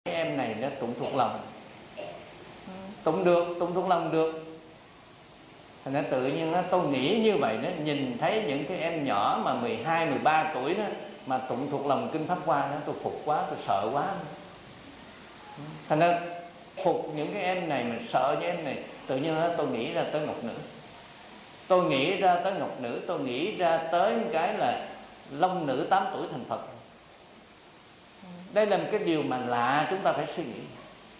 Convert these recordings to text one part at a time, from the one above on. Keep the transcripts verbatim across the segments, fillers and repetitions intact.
cái em này nó tụng thuộc lòng, tụng được, tụng thuộc lòng được. Thành ra tự nhiên đó, tôi nghĩ như vậy đó, nhìn thấy những cái em nhỏ mà mười hai, mười ba tuổi đó mà tụng thuộc lòng kinh Pháp Hoa đó, tôi phục quá, tôi sợ quá. Thành ra phục những cái em này, mà sợ những em này, tự nhiên đó, tôi nghĩ ra tới Ngọc Nữ. Tôi nghĩ ra tới Ngọc Nữ, tôi nghĩ ra tới cái là Long Nữ tám tuổi thành Phật. Đây là một cái điều mà lạ, chúng ta phải suy nghĩ.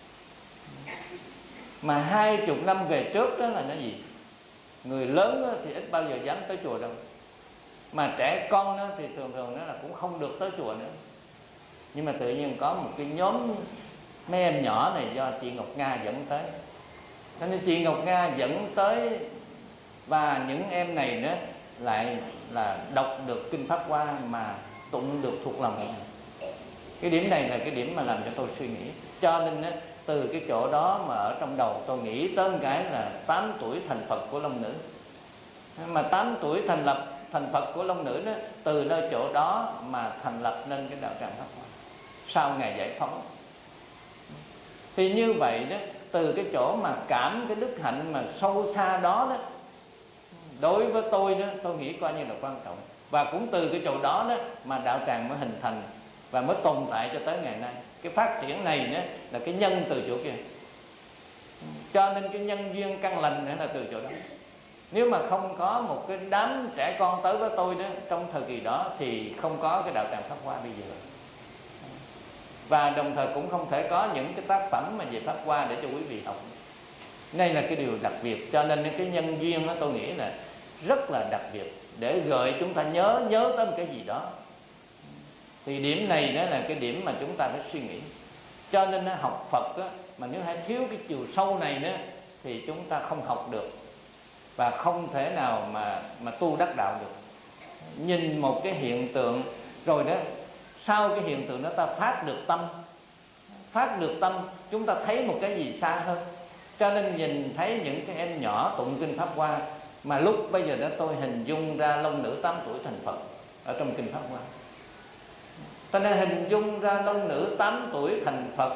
Mà hai chục năm về trước đó là nó gì? Người lớn thì ít bao giờ dám tới chùa đâu, mà trẻ con đó thì thường thường nó là cũng không được tới chùa nữa. Nhưng mà tự nhiên có một cái nhóm mấy em nhỏ này do chị Ngọc Nga dẫn tới. Cho nên chị Ngọc Nga dẫn tới, và những em này nữa lại là đọc được kinh Pháp Hoa mà tụng được thuộc lòng. Cái điểm này là cái điểm mà làm cho tôi suy nghĩ. Cho nên á, từ cái chỗ đó mà ở trong đầu tôi nghĩ tới một cái là tám tuổi thành Phật của Long Nữ. Mà tám tuổi thành lập thành Phật của Long Nữ đó, từ nơi chỗ đó mà thành lập nên cái đạo tràng Pháp Hoa sau ngày giải phóng. Thì như vậy đó, từ cái chỗ mà cảm cái đức hạnh mà sâu xa đó đó, đối với tôi đó, tôi nghĩ coi như là quan trọng. Và cũng từ cái chỗ đó đó mà đạo tràng mới hình thành và mới tồn tại cho tới ngày nay. Cái phát triển này nữa là cái nhân từ chỗ kia. Cho nên cái nhân duyên căn lành nữa là từ chỗ đó. Nếu mà không có một cái đám trẻ con tới với tôi đó trong thời kỳ đó thì không có cái đạo tràng Pháp Hoa bây giờ. Và đồng thời cũng không thể có những cái tác phẩm mà về Pháp Hoa để cho quý vị học. Đây là cái điều đặc biệt. Cho nên cái nhân duyên đó tôi nghĩ là rất là đặc biệt, để gợi chúng ta nhớ nhớ tới một cái gì đó. Thì điểm này đó là cái điểm mà chúng ta phải suy nghĩ. Cho nên học Phật đó, mà nếu hay thiếu cái chiều sâu này nữa thì chúng ta không học được, và không thể nào mà mà tu đắc đạo được. Nhìn một cái hiện tượng rồi đó, sau cái hiện tượng đó ta phát được tâm, phát được tâm chúng ta thấy một cái gì xa hơn. Cho nên nhìn thấy những cái em nhỏ tụng kinh Pháp Hoa, mà lúc bây giờ đó tôi hình dung ra Long Nữ tám tuổi thành Phật ở trong kinh Pháp Hoa. Cho nên hình dung ra Long Nữ tám tuổi thành Phật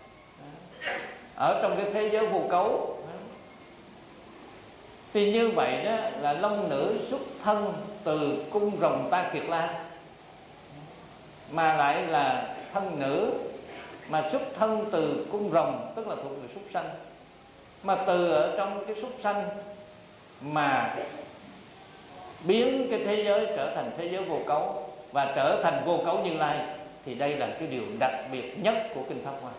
ở trong cái thế giới vô cấu. Thì như vậy đó là Long Nữ xuất thân từ cung rồng Ta Kiệt La, mà lại là thân nữ, mà xuất thân từ cung rồng, tức là thuộc về súc sanh. Mà từ ở trong cái súc sanh mà biến cái thế giới trở thành thế giới vô cấu và trở thành vô cấu Như Lai, thì đây là cái điều đặc biệt nhất của kinh Pháp Hoa.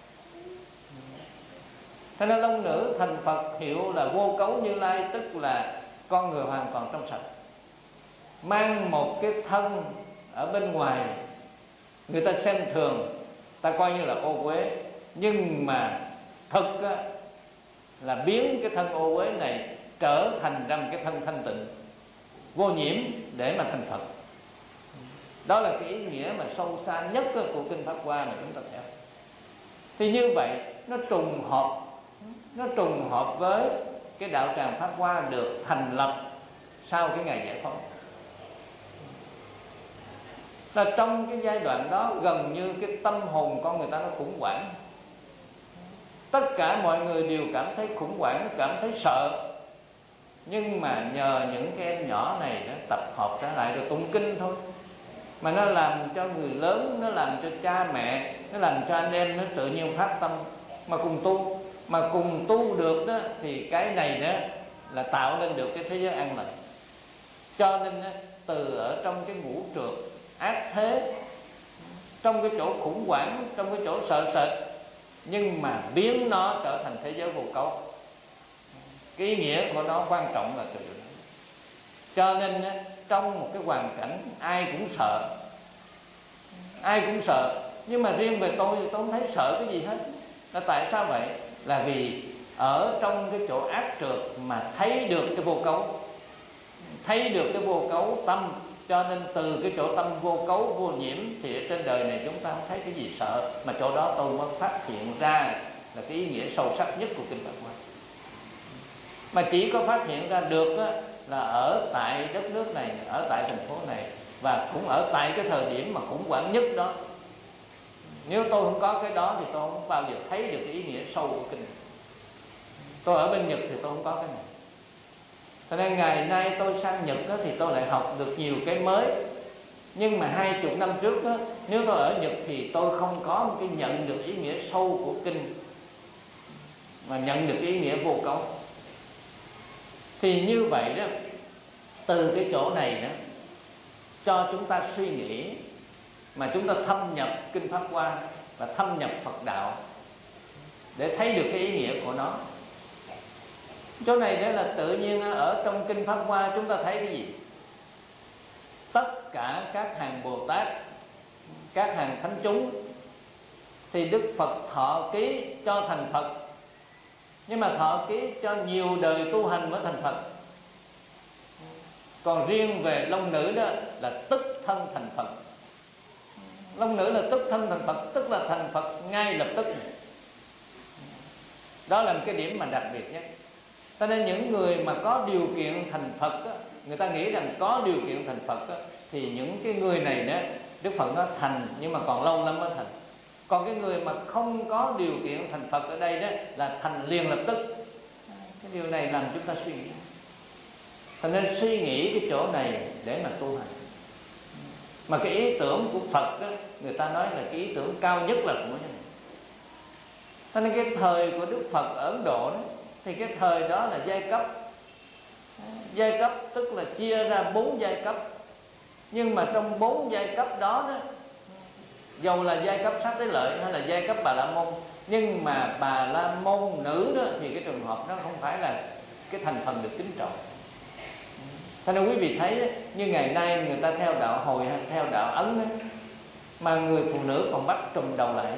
Thế nên Long Nữ thành Phật hiệu là vô cấu Như Lai, tức là con người hoàn toàn trong sạch, mang một cái thân ở bên ngoài người ta xem thường, ta coi như là ô uế, nhưng mà thực á, là biến cái thân ô uế này trở thành ra một cái thân thanh tịnh vô nhiễm để mà thành Phật. Đó là cái ý nghĩa mà sâu xa nhất của kinh Pháp Hoa mà chúng ta theo. Thì như vậy nó trùng hợp, nó trùng hợp với cái đạo tràng Pháp Hoa được thành lập sau cái ngày giải phóng. Là trong cái giai đoạn đó gần như cái tâm hồn con người ta nó khủng hoảng. Tất cả mọi người đều cảm thấy khủng hoảng, cảm thấy sợ. Nhưng mà nhờ những cái em nhỏ này nó tập hợp trở lại rồi tụng kinh thôi, mà nó làm cho người lớn, nó làm cho cha mẹ, nó làm cho anh em nó tự nhiên phát tâm mà cùng tu. Mà cùng tu được đó thì cái này đó là tạo nên được cái thế giới an lành. Cho nên đó, từ ở trong cái ngũ trược ác thế, trong cái chỗ khủng hoảng, trong cái chỗ sợ sệt, nhưng mà biến nó trở thành thế giới vô cấu. Cái ý nghĩa của nó quan trọng là từ đó. Cho nên trong một cái hoàn cảnh ai cũng sợ, ai cũng sợ, nhưng mà riêng về tôi thì tôi không thấy sợ cái gì hết. Là tại sao vậy? Là vì ở trong cái chỗ ác trượt mà thấy được cái vô cấu, thấy được cái vô cấu tâm. Cho nên từ cái chỗ tâm vô cấu vô nhiễm thì ở trên đời này chúng ta không thấy cái gì sợ. Mà chỗ đó tôi mới phát hiện ra là cái ý nghĩa sâu sắc nhất của kinh Pháp Hoa. Mà chỉ có phát hiện ra được á, là ở tại đất nước này, ở tại thành phố này, và cũng ở tại cái thời điểm mà khủng hoảng nhất đó. Nếu tôi không có cái đó thì tôi không bao giờ thấy được cái ý nghĩa sâu của kinh. Tôi ở bên Nhật thì tôi không có cái này, cho nên ngày nay tôi sang Nhật đó, thì tôi lại học được nhiều cái mới. Nhưng mà hai chục năm trước đó, nếu tôi ở Nhật thì tôi không có một cái nhận được ý nghĩa sâu của kinh, mà nhận được ý nghĩa vô cấu. Thì như vậy đó, từ cái chỗ này đó cho chúng ta suy nghĩ, mà chúng ta thâm nhập kinh Pháp Hoa và thâm nhập Phật đạo để thấy được cái ý nghĩa của nó. Chỗ này đó là tự nhiên ở trong kinh Pháp Hoa chúng ta thấy cái gì? Tất cả các hàng Bồ Tát, các hàng thánh chúng thì Đức Phật thọ ký cho thành Phật, nhưng mà thọ ký cho nhiều đời tu hành mới thành Phật. Còn riêng về long nữ đó là tức thân thành Phật. Long nữ là tức thân thành Phật, tức là thành Phật ngay lập tức. Đó là một cái điểm mà đặc biệt nhất. Cho nên những người mà có điều kiện thành Phật đó, người ta nghĩ rằng có điều kiện thành Phật đó, thì những cái người này đó Đức Phật nó thành, nhưng mà còn lâu lắm mới thành. Còn cái người mà không có điều kiện thành Phật ở đây đó là thành liền lập tức. Cái điều này làm chúng ta suy nghĩ. Cho nên suy nghĩ cái chỗ này để mà tu hành. Mà cái ý tưởng của Phật đó, người ta nói là cái ý tưởng cao nhất là của này. Cho nên cái thời của Đức Phật ở Ấn Độ đó, thì cái thời đó là giai cấp. Giai cấp tức là chia ra bốn giai cấp. Nhưng mà trong bốn giai cấp đó, đó dầu là giai cấp Sát Đế Lợi hay là giai cấp Bà La Môn, nhưng mà Bà La Môn nữ đó thì cái trường hợp nó không phải là cái thành phần được kính trọng. Cho nên quý vị thấy đó, như ngày nay người ta theo đạo Hồi hay theo đạo Ấn đó, mà người phụ nữ còn bắt trùm đầu lại,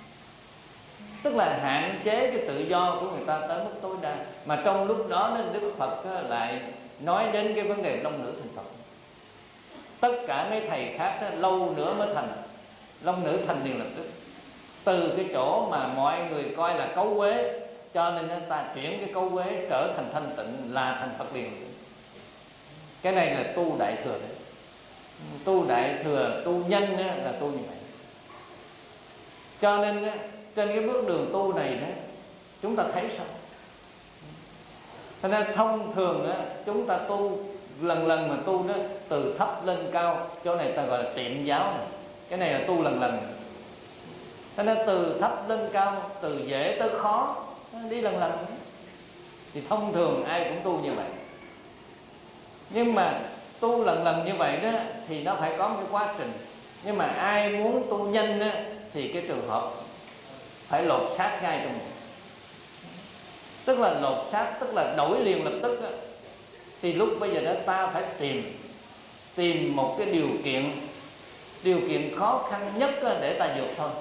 tức là hạn chế cái tự do của người ta tới mức tối đa. Mà trong lúc đó Đức Phật lại nói đến cái vấn đề long nữ thành Phật. Tất cả mấy thầy khác đó, lâu nữa mới thành. Long nữ thành liền lập tức. Từ cái chỗ mà mọi người coi là cấu quế, cho nên người ta chuyển cái cấu quế trở thành thanh tịnh là thành Phật liền. Cái này là tu đại thừa đấy. Tu đại thừa, tu nhân đó, là tu như vậy. Cho nên đó, trên cái bước đường tu này đó, chúng ta thấy sao? Cho nên thông thường đó, chúng ta tu lần lần mà tu đó, từ thấp lên cao. Chỗ này ta gọi là tiệm giáo này. Cái này là tu lần lần. Cho nên từ thấp lên cao, từ dễ tới khó, đi lần lần. Thì thông thường ai cũng tu như vậy. Nhưng mà tu lần lần như vậy đó thì nó phải có một cái quá trình. Nhưng mà ai muốn tu nhanh đó, thì cái trường hợp phải lột xác ngay trong mình. Tức là lột xác, tức là đổi liền lập tức đó. Thì lúc bây giờ đó ta phải tìm Tìm một cái điều kiện Điều kiện khó khăn nhất để ta vượt thôi.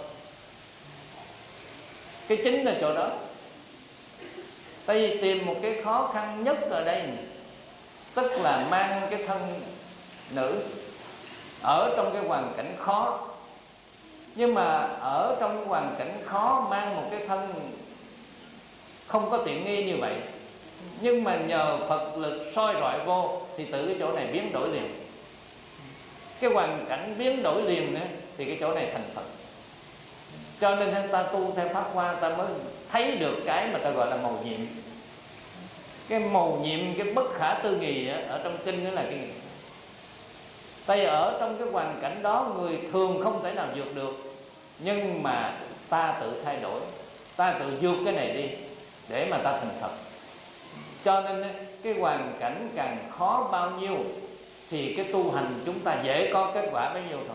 Cái chính là chỗ đó. Tại vì tìm một cái khó khăn nhất ở đây, tức là mang cái thân nữ ở trong cái hoàn cảnh khó. Nhưng mà ở trong cái hoàn cảnh khó mang một cái thân không có tiện nghi như vậy, nhưng mà nhờ Phật lực soi rọi vô thì từ cái chỗ này biến đổi liền. Cái hoàn cảnh biến đổi liền nữa thì cái chỗ này thành Phật. Cho nên ta tu theo Pháp Hoa, ta mới thấy được cái mà ta gọi là mầu nhiệm. Cái mầu nhiệm, cái bất khả tư nghị ở trong kinh đó là cái gì? Tại ở trong cái hoàn cảnh đó người thường không thể nào vượt được, nhưng mà ta tự thay đổi, ta tự vượt cái này đi để mà ta thành Phật. Cho nên cái hoàn cảnh càng khó bao nhiêu thì cái tu hành chúng ta dễ có kết quả bấy nhiêu thôi.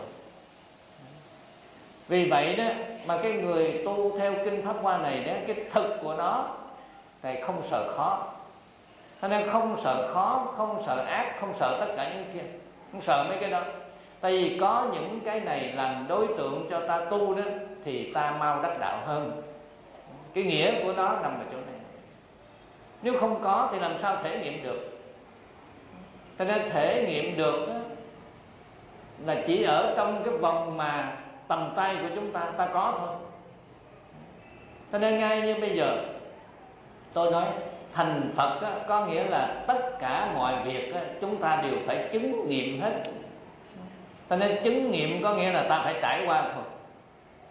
Vì vậy đó mà cái người tu theo kinh Pháp Hoa này đó, cái thực của nó thì không sợ khó. Cho nên không sợ khó, không sợ ác, không sợ tất cả những kia, không sợ mấy cái đó. Tại vì có những cái này làm đối tượng cho ta tu đó thì ta mau đắc đạo hơn. Cái nghĩa của nó nằm ở chỗ này. Nếu không có thì làm sao thể nghiệm được? Cho nên thể nghiệm được đó, là chỉ ở trong cái vòng mà tầm tay của chúng ta, ta có thôi. Cho nên ngay như bây giờ tôi nói thành Phật đó, có nghĩa là tất cả mọi việc đó, chúng ta đều phải chứng nghiệm hết. Cho nên chứng nghiệm có nghĩa là ta phải trải qua thôi.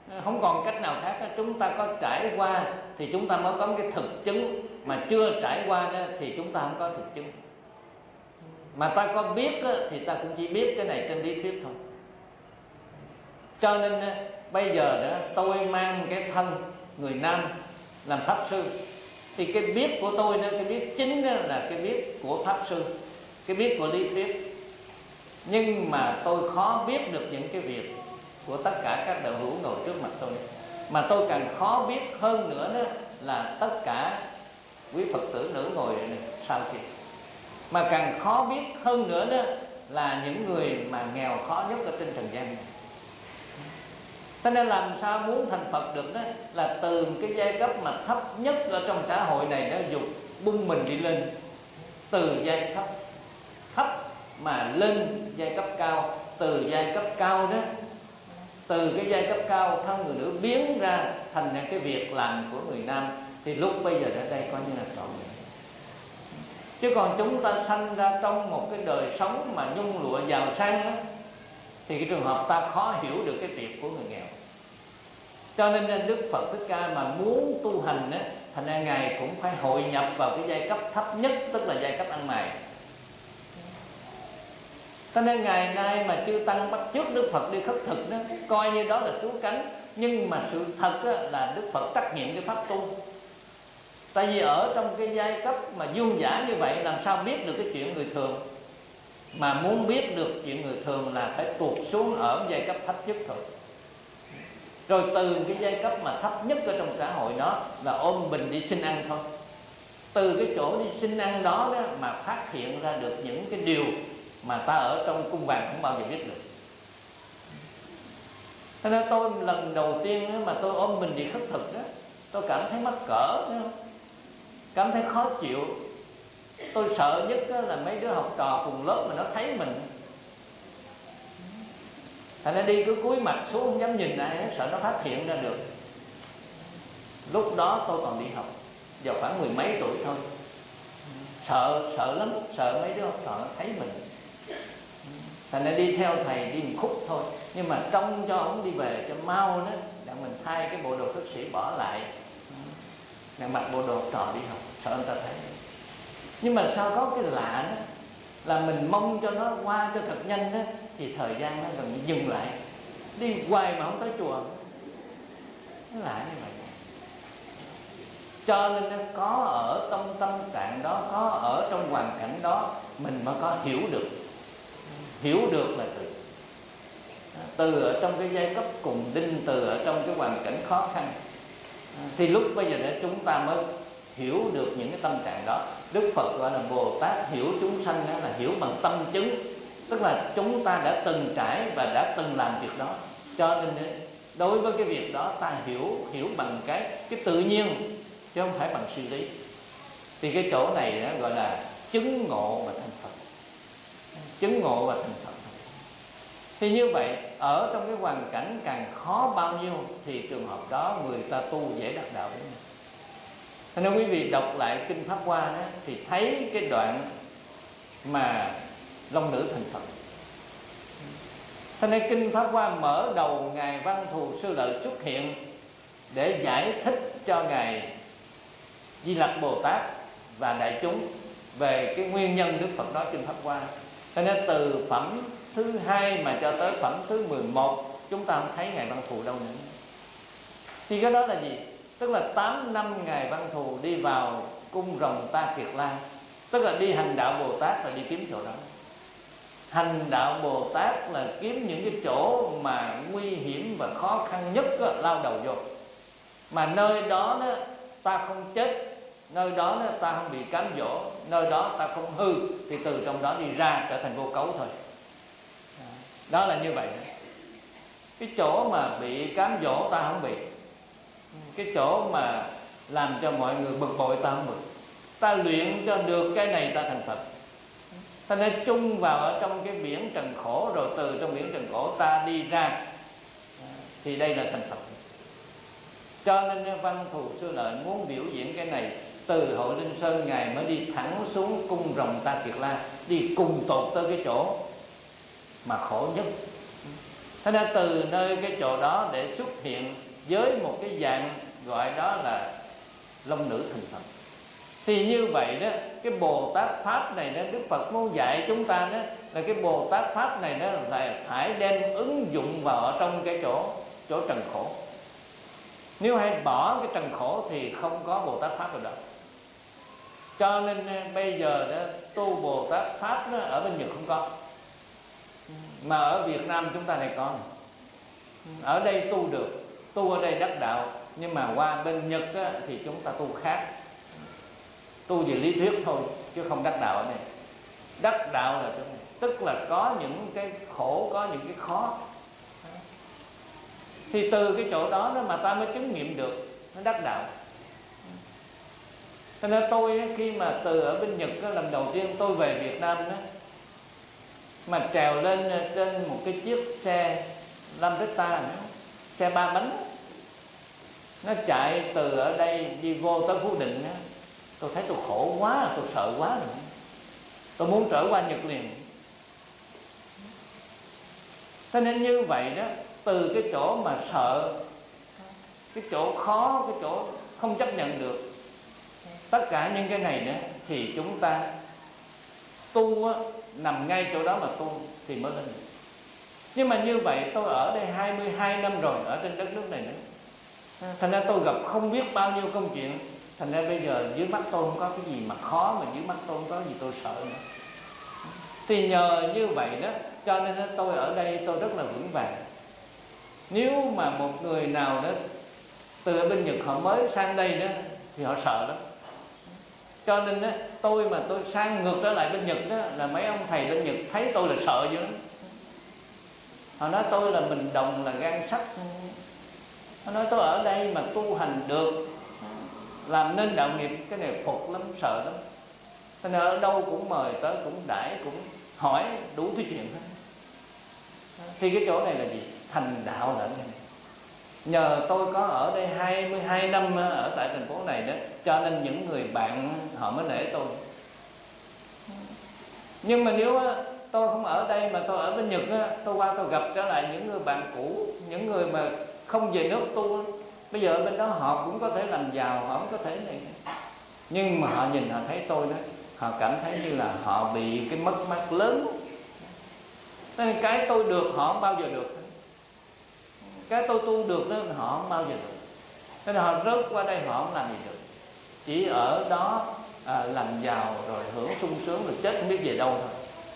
Không còn cách nào khác. Chúng ta có trải qua thì chúng ta mới có cái thực chứng, mà chưa trải qua thì chúng ta không có thực chứng. Mà ta có biết thì ta cũng chỉ biết cái này trên lý thuyết thôi. Cho nên bây giờ đó tôi mang cái thân người nam làm pháp sư, thì cái biết của tôi đó, cái biết chính đó là cái biết của pháp sư, cái biết của lý thuyết. Nhưng mà tôi khó biết được những cái việc của tất cả các đạo hữu ngồi trước mặt tôi. Mà tôi càng khó biết hơn nữa đó là tất cả quý Phật tử nữ ngồi sau kia. Mà càng khó biết hơn nữa đó là những người mà nghèo khó nhất ở trên trần gian này. Cho nên làm sao muốn thành Phật được đó là từ cái giai cấp mà thấp nhất ở trong xã hội này đó, dục bung mình đi lên. Từ giai cấp thấp mà lên giai cấp cao, từ giai cấp cao đó, từ cái giai cấp cao thân người nữ biến ra thành cái việc làm của người nam, thì lúc bây giờ ở đây coi như là trọn vẹn. Chứ còn chúng ta sanh ra trong một cái đời sống mà nhung lụa giàu sang đó, thì cái trường hợp ta khó hiểu được cái việc của người nghèo. Cho nên Đức Phật Thích Ca mà muốn tu hành á, thành ra Ngài cũng phải hội nhập vào cái giai cấp thấp nhất, tức là giai cấp ăn mày. Cho nên ngày nay mà chư tăng bắt chước Đức Phật đi khất thực đó, coi như đó là cứu cánh. Nhưng mà sự thật á, là Đức Phật trách nhiệm cái pháp tu. Tại vì ở trong cái giai cấp mà dương giả như vậy, làm sao biết được cái chuyện người thường. Mà muốn biết được chuyện người thường là phải tuột xuống ở giai cấp thấp nhất thôi. Rồi từ cái giai cấp mà thấp nhất ở trong xã hội đó là ôm bình đi xin ăn thôi. Từ cái chỗ đi xin ăn đó, đó mà phát hiện ra được những cái điều mà ta ở trong cung vàng không bao giờ biết được. Thế nên tôi lần đầu tiên mà tôi ôm mình đi khất thực đó, tôi cảm thấy mắc cỡ, cảm thấy khó chịu. Tôi sợ nhất là mấy đứa học trò cùng lớp mà nó thấy mình, thành ra đi cứ cúi mặt xuống không dám nhìn ai, sợ nó phát hiện ra được. Lúc đó tôi còn đi học, vào khoảng mười mấy tuổi thôi. Sợ, sợ lắm, sợ mấy đứa học trò nó thấy mình. Thành ra đi theo thầy đi một khúc thôi, nhưng mà trông cho ông đi về cho mau đó, để mình thay cái bộ đồ khất sĩ bỏ lại, để mặc bộ đồ học trò đi học, sợ người ta thấy. Nhưng mà sao có cái lạ đó là mình mong cho nó qua cho thật nhanh đó, thì thời gian nó gần như dừng lại. Đi hoài mà không tới chùa, nó lạ như vậy. Cho nên nó có ở trong tâm trạng đó, có ở trong hoàn cảnh đó, mình mới có hiểu được. Hiểu được là từ Từ ở trong cái giai cấp cùng đinh, từ ở trong cái hoàn cảnh khó khăn, thì lúc bây giờ để chúng ta mới hiểu được những cái tâm trạng đó. Đức Phật gọi là Bồ Tát hiểu chúng sanh, đó là hiểu bằng tâm chứng. Tức là chúng ta đã từng trải và đã từng làm việc đó. Cho nên đối với cái việc đó ta hiểu hiểu bằng cái cái tự nhiên, chứ không phải bằng suy lý. Thì cái chỗ này đó gọi là chứng ngộ và thành Phật. Chứng ngộ và thành Phật. Thì như vậy ở trong cái hoàn cảnh càng khó bao nhiêu thì trường hợp đó người ta tu dễ đắc đạo. Thế nên quý vị đọc lại Kinh Pháp Hoa đó, thì thấy cái đoạn mà Long Nữ thành Phật. Thế nên Kinh Pháp Hoa mở đầu Ngài Văn Thù Sư Lợi xuất hiện để giải thích cho Ngài Di Lặc Bồ Tát và đại chúng về cái nguyên nhân Đức Phật nói Kinh Pháp Hoa. Thế nên từ phẩm thứ hai mà cho tới phẩm thứ mười một chúng ta không thấy Ngài Văn Thù đâu nữa. Thì cái đó là gì? Tức là tám năm Ngài Văn Thù đi vào cung rồng Ta Kiệt La, tức là đi hành đạo Bồ Tát là đi kiếm chỗ đó. Hành đạo Bồ Tát là kiếm những cái chỗ mà nguy hiểm và khó khăn nhất đó, lao đầu vô. Mà nơi đó, đó ta không chết, nơi đó, đó ta không bị cám dỗ, nơi đó ta không hư, thì từ trong đó đi ra trở thành vô cấu thôi. Đó là như vậy đó. Cái chỗ mà bị cám dỗ ta không bị, cái chỗ mà làm cho mọi người bực bội ta không bực. Ta luyện cho được cái này ta thành Phật. Ta nên chung vào ở trong cái biển trần khổ, rồi từ trong biển trần khổ ta đi ra, thì đây là thành Phật. Cho nên Văn Thù Sư Lợi muốn biểu diễn cái này. Từ Hội Linh Sơn Ngài mới đi thẳng xuống cung rồng Ta Kiệt La, đi cùng tột tới cái chỗ mà khổ nhất. Thế nên từ nơi cái chỗ đó để xuất hiện với một cái dạng gọi đó là long nữ thành Phật. Thì như vậy đó, cái Bồ Tát Pháp này đó, Đức Phật muốn dạy chúng ta đó là cái Bồ Tát Pháp này đó là phải đem ứng dụng vào ở trong cái chỗ chỗ trần khổ. Nếu hay bỏ cái trần khổ thì không có Bồ Tát Pháp rồi đó. Cho nên bây giờ đó, tu Bồ Tát Pháp đó, ở bên Nhật không có, mà ở Việt Nam chúng ta này có. Ở đây tu được, tu ở đây đắc đạo, nhưng mà qua bên Nhật đó, thì chúng ta tu khác, tu về lý thuyết thôi chứ không đắc đạo ở đây. Đắc đạo là chỗ này, tức là có những cái khổ, có những cái khó. Thì từ cái chỗ đó, đó mà ta mới chứng nghiệm được nó đắc đạo. Cho nên tôi khi mà từ ở bên Nhật đó, lần đầu tiên tôi về Việt Nam đó, mà trèo lên trên một cái chiếc xe Lambretta, xe ba bánh, nó chạy từ ở đây đi vô tới Phú Định đó, tôi thấy tôi khổ quá, tôi sợ quá rồi. Tôi muốn trở qua Nhật liền. Cho nên như vậy đó, từ cái chỗ mà sợ, cái chỗ khó, cái chỗ không chấp nhận được, tất cả những cái này nữa, thì chúng ta tu á, nằm ngay chỗ đó mà tu thì mới lên được. Nhưng mà như vậy tôi ở đây hai mươi hai năm rồi, ở trên đất nước này nữa, thành ra tôi gặp không biết bao nhiêu công chuyện. Thành ra bây giờ dưới mắt tôi không có cái gì mà khó, mà dưới mắt tôi không có gì tôi sợ nữa. Thì nhờ như vậy đó, cho nên tôi ở đây tôi rất là vững vàng. Nếu mà một người nào đó từ ở bên Nhật họ mới sang đây đó thì họ sợ lắm. Cho nên đó, tôi mà tôi sang ngược trở lại bên Nhật đó, là mấy ông thầy bên Nhật thấy tôi là sợ dữ lắm. Họ nói tôi là mình đồng là gan sắt. Họ nói tôi ở đây mà tu hành được, làm nên đạo nghiệp, cái này phục lắm, sợ lắm. Cho nên ở đâu cũng mời tới, cũng đãi, cũng hỏi đủ thứ chuyện hết. Thì cái chỗ này là gì? Thành đạo là này. Nhờ tôi có ở đây hai mươi hai năm ở tại thành phố này đó, cho nên những người bạn họ mới nể tôi. Nhưng mà nếu tôi không ở đây mà tôi ở bên Nhật, tôi qua tôi gặp trở lại những người bạn cũ, những người mà không về nước tu, bây giờ ở bên đó họ cũng có thể làm giàu, họ cũng có thể này. Nhưng mà họ nhìn họ thấy tôi đó, họ cảm thấy như là họ bị cái mất mát lớn. Nên cái tôi được họ không bao giờ được, cái tôi tu được đó họ không bao giờ được. Nên họ rớt qua đây họ không làm gì được, chỉ ở đó à, làm giàu rồi hưởng sung sướng rồi chết không biết về đâu thôi.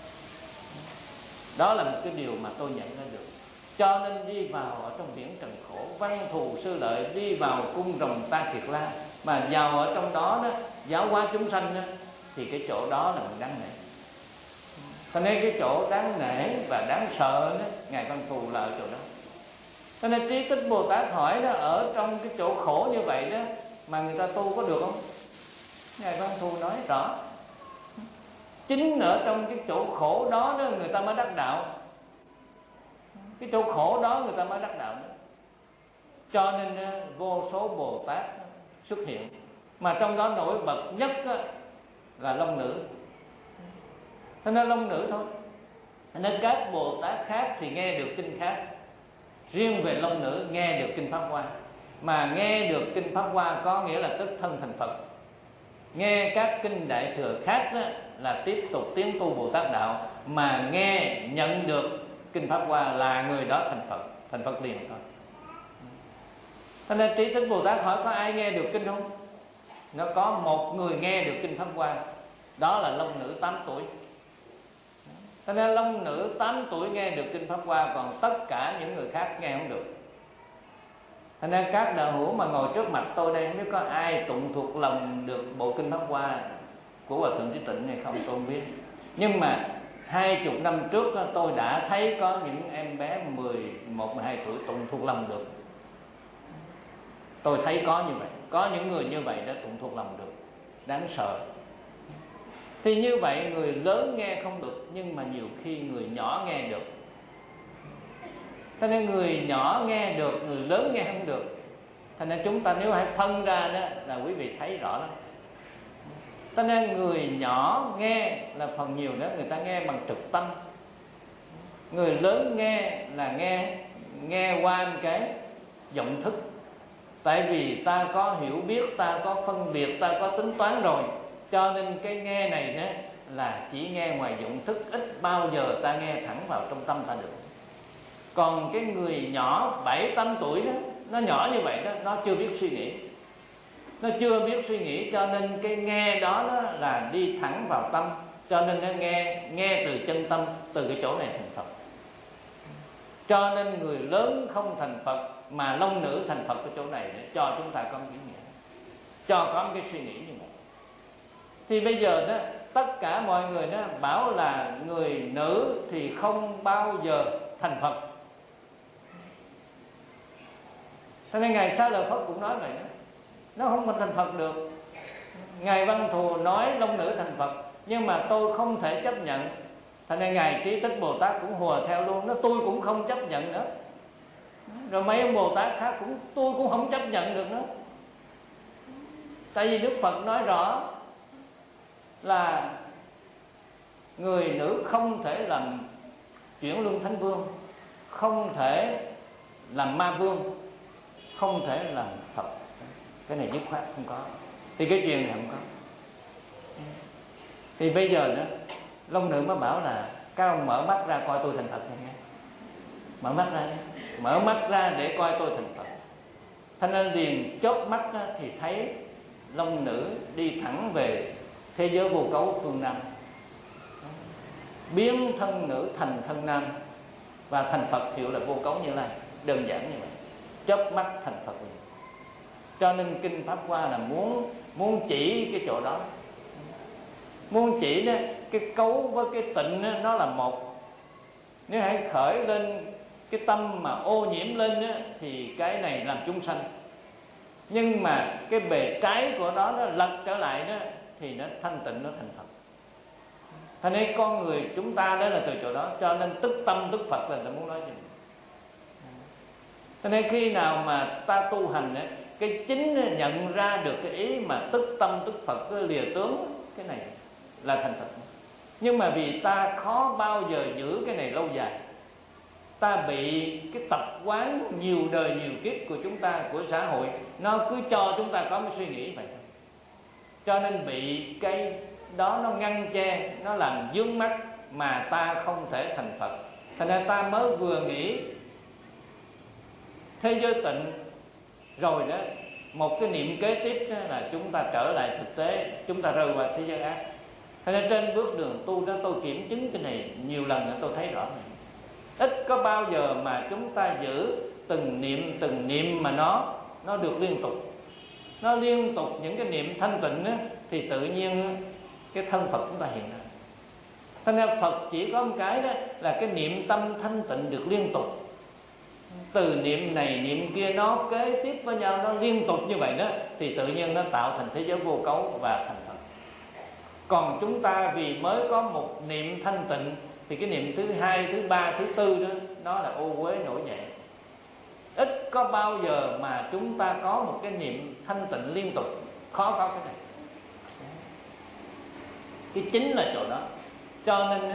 Đó là một cái điều mà tôi nhận ra được. Cho nên đi vào ở trong biển trần khổ, văn thù sư lợi, đi vào cung rồng ta kiệt la, mà vào ở trong đó đó, giáo hóa chúng sanh đó, thì cái chỗ đó là mình đáng nể. Cho nên cái chỗ đáng nể và đáng sợ đó, Ngài Văn Thù là ở chỗ đó. Cho nên Trí Tích Bồ Tát hỏi đó, ở trong cái chỗ khổ như vậy đó mà người ta tu có được không? Ngài Văn Thù nói rõ, chính ở trong cái chỗ khổ đó, đó người ta mới đắc đạo. Cái chỗ khổ đó người ta mới đắc đạo đó. Cho nên vô số Bồ Tát xuất hiện, mà trong đó nổi bật nhất là Long Nữ. Thế nên Long Nữ thôi. Thế nên các Bồ Tát khác thì nghe được kinh khác, riêng về Long Nữ nghe được kinh Pháp Hoa. Mà nghe được kinh Pháp Hoa có nghĩa là tức thân thành Phật. Nghe các kinh Đại Thừa khác đó là tiếp tục tiến tu Bồ Tát đạo. Mà nghe nhận được kinh Pháp Hoa là người đó thành Phật, thành Phật liền thôi. Cho nên Trí Tích Bồ Tát hỏi có ai nghe được kinh không? Nó có một người nghe được kinh Pháp Hoa, đó là Long Nữ tám tuổi. Cho nên Long Nữ tám tuổi nghe được kinh Pháp Hoa, còn tất cả những người khác nghe không được. Cho nên các đạo hữu mà ngồi trước mặt tôi đây, không biết có ai tụng thuộc lòng được bộ kinh Pháp Hoa của Hòa Thượng Trí Tịnh hay không tôi không biết. Nhưng mà hai chục năm trước tôi đã thấy có những em bé mười một, mười hai tuổi tụng thuộc lòng được. Tôi thấy có như vậy, có những người như vậy đã tụng thuộc lòng được, đáng sợ. Thì như vậy người lớn nghe không được, nhưng mà nhiều khi người nhỏ nghe được. Cho nên người nhỏ nghe được, người lớn nghe không được. Cho nên chúng ta nếu hãy phân ra đó là quý vị thấy rõ lắm. Cho nên người nhỏ nghe là phần nhiều đó, người ta nghe bằng trực tâm. Người lớn nghe là nghe nghe qua một cái vọng thức. Tại vì ta có hiểu biết, ta có phân biệt, ta có tính toán rồi, cho nên cái nghe này đó là chỉ nghe ngoài vọng thức, ít bao giờ ta nghe thẳng vào trong tâm ta được. Còn cái người nhỏ bảy tám tuổi đó, nó nhỏ như vậy đó, nó chưa biết suy nghĩ, nó chưa biết suy nghĩ, cho nên cái nghe đó, đó là đi thẳng vào tâm, cho nên nó nghe nghe từ chân tâm, từ cái chỗ này thành Phật. Cho nên người lớn không thành Phật mà long nữ thành Phật ở chỗ này để cho chúng ta có một cái nghĩa, cho có một cái suy nghĩ như vậy. Thì bây giờ đó tất cả mọi người đó bảo là người nữ thì không bao giờ thành Phật. Cho nên Ngài Xá Lợi Phất cũng nói vậy đó, nó không thành Phật được. Ngài Văn Thù nói long nữ thành Phật, nhưng mà tôi không thể chấp nhận. Thành nên Ngài Trí Tích Bồ Tát cũng hùa theo luôn, nó tôi cũng không chấp nhận nữa. Rồi mấy ông Bồ Tát khác cũng tôi cũng không chấp nhận được nữa. Tại vì Đức Phật nói rõ là người nữ không thể làm chuyển luân thánh vương, không thể làm ma vương, không thể làm Phật. Cái này dứt khoát không có. Thì cái chuyện này không có. Thì bây giờ đó long nữ mới bảo là các ông mở mắt ra coi tôi thành Phật nha. Mở mắt ra, mở mắt ra để coi tôi thành Phật. Thanh Anh liền chớp mắt thì thấy long nữ đi thẳng về thế giới vô cấu phương Nam, biến thân nữ thành thân nam và thành Phật, hiệu là vô cấu Như Lai. Đơn giản như vậy, chớp mắt thành Phật. Cho nên kinh Pháp Hoa là muốn muốn chỉ cái chỗ đó, muốn chỉ đó, cái cấu với cái tịnh đó, nó là một. Nếu hãy khởi lên cái tâm mà ô nhiễm lên đó, thì cái này làm chúng sanh. Nhưng mà cái bề trái của nó nó lật trở lại đó, thì nó thanh tịnh, nó thành Phật. Thành nên con người chúng ta đó là từ chỗ đó. Cho nên tức tâm tức Phật là ta muốn nói gì. Cho nên khi nào mà ta tu hành ấy, cái chính nhận ra được cái ý mà tức tâm tức Phật, cái lìa tướng, cái này là thành Phật. Nhưng mà vì ta khó bao giờ giữ cái này lâu dài, ta bị cái tập quán nhiều đời nhiều kiếp của chúng ta, của xã hội, nó cứ cho chúng ta có một suy nghĩ vậy thôi. Cho nên bị cái đó nó ngăn che, nó làm vướng mắc mà ta không thể thành Phật. Thành ra ta mới vừa nghĩ thế giới tịnh rồi đó, một cái niệm kế tiếp đó là chúng ta trở lại thực tế, chúng ta rơi vào thế giới ác. Thành ra trên bước đường tu đó tôi kiểm chứng cái này nhiều lần nữa, tôi thấy rõ này. Ít có bao giờ mà chúng ta giữ từng niệm từng niệm mà nó nó được liên tục, nó liên tục những cái niệm thanh tịnh đó, thì tự nhiên cái thân Phật chúng ta hiện ra. Thành ra Phật chỉ có một cái đó là cái niệm tâm thanh tịnh được liên tục. Từ niệm này niệm kia nó kế tiếp với nhau, nó liên tục như vậy đó, thì tự nhiên nó tạo thành thế giới vô cấu và thành Phật. Còn chúng ta vì mới có một niệm thanh tịnh, thì cái niệm thứ hai, thứ ba, thứ tư đó, nó là ô uế nổi dậy. Ít có bao giờ mà chúng ta có một cái niệm thanh tịnh liên tục. Khó có cái này. Cái chính là chỗ đó. Cho nên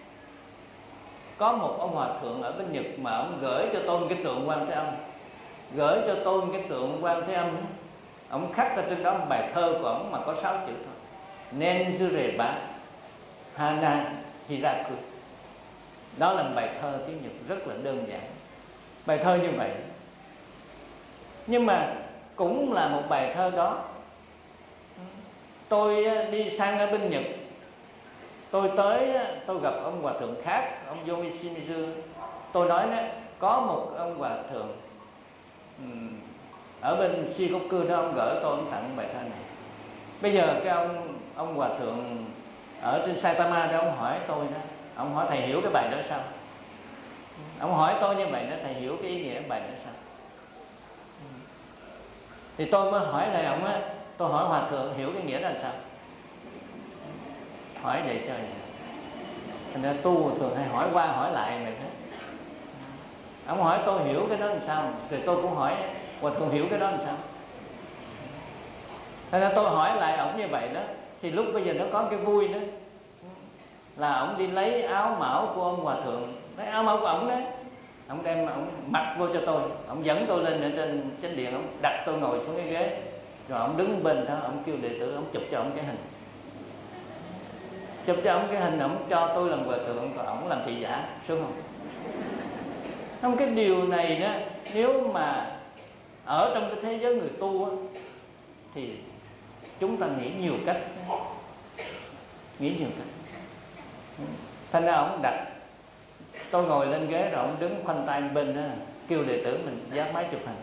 có một ông hòa thượng ở bên Nhật mà ông gửi cho tôi một cái tượng Quan Thế Âm. Gửi cho tôi một cái tượng Quan Thế Âm. Ông khắc ở trên đó một bài thơ của ông mà có sáu chữ thôi: Nenjureba Hana Hiraku. Đó là một bài thơ tiếng Nhật rất là đơn giản. Bài thơ như vậy, nhưng mà cũng là một bài thơ đó. Tôi đi sang ở bên Nhật, tôi tới tôi gặp ông hòa thượng khác, ông Yomi Shimizu. Tôi nói đó, có một ông hòa thượng ở bên Shikoku đó, ông gửi tôi, ông tặng bài thơ này. Bây giờ cái ông ông hòa thượng ở trên Saitama đó, ông hỏi tôi đó, ông hỏi thầy hiểu cái bài đó sao? Ông hỏi tôi như vậy đó, thầy hiểu cái ý nghĩa bài đó sao? Thì tôi mới hỏi lại ông á, tôi hỏi hòa thượng hiểu cái nghĩa đó là sao? Hỏi vậy cho vậy. Thành ra tu thường hay hỏi qua hỏi lại vậy đó. Ông hỏi tôi hiểu cái đó làm sao, rồi tôi cũng hỏi hòa thượng hiểu cái đó làm sao. Thành ra tôi hỏi lại ổng như vậy đó. Thì lúc bây giờ nó có cái vui đó là ổng đi lấy áo mão của ông hòa thượng Thấy áo mẫu của ổng đấy, ổng đem ổng mặc vô cho tôi, ổng dẫn tôi lên ở trên chánh điện, ổng đặt tôi ngồi xuống cái ghế, rồi ổng đứng bên đó, ổng kêu đệ tử ổng chụp cho ổng cái hình, chụp cho ổng cái hình, ổng cho tôi làm hòa thượng, còn ổng làm thị giả, sướng không? Không, cái điều này đó, nếu mà ở trong cái thế giới người tu á, thì chúng ta nghĩ nhiều cách, nghĩ nhiều cách. Thành ra ổng đặt tôi ngồi lên ghế, rồi ổng đứng khoanh tay bên đó, kêu đệ tử mình dán máy chụp hình.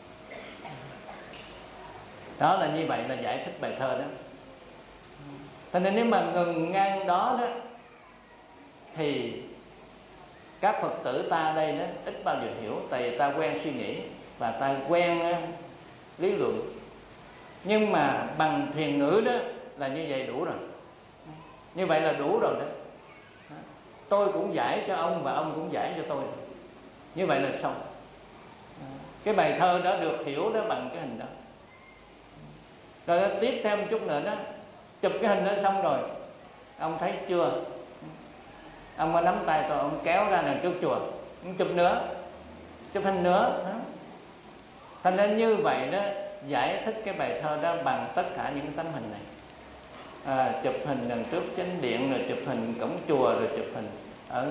Đó là như vậy là giải thích bài thơ đó. Thành nên nếu mà ngừng ngang đó đó, thì các Phật tử ta đây đó ít bao giờ hiểu, tại vì ta quen suy nghĩ và ta quen lý luận. Nhưng mà bằng thiền ngữ đó là như vậy đủ rồi, như vậy là đủ rồi đó. Tôi cũng giải cho ông và ông cũng giải cho tôi, như vậy là xong. Cái bài thơ đó được hiểu đó bằng cái hình đó. Rồi tiếp theo một chút nữa đó, chụp cái hình đó xong rồi, ông thấy chưa, ông có nắm tay tôi, ông kéo ra đằng trước chùa, ông chụp nữa, chụp hình nữa. Thành nên như vậy đó, giải thích cái bài thơ đó bằng tất cả những tấm hình này. À, chụp hình đằng trước chánh điện, rồi chụp hình cổng chùa, rồi chụp hình ở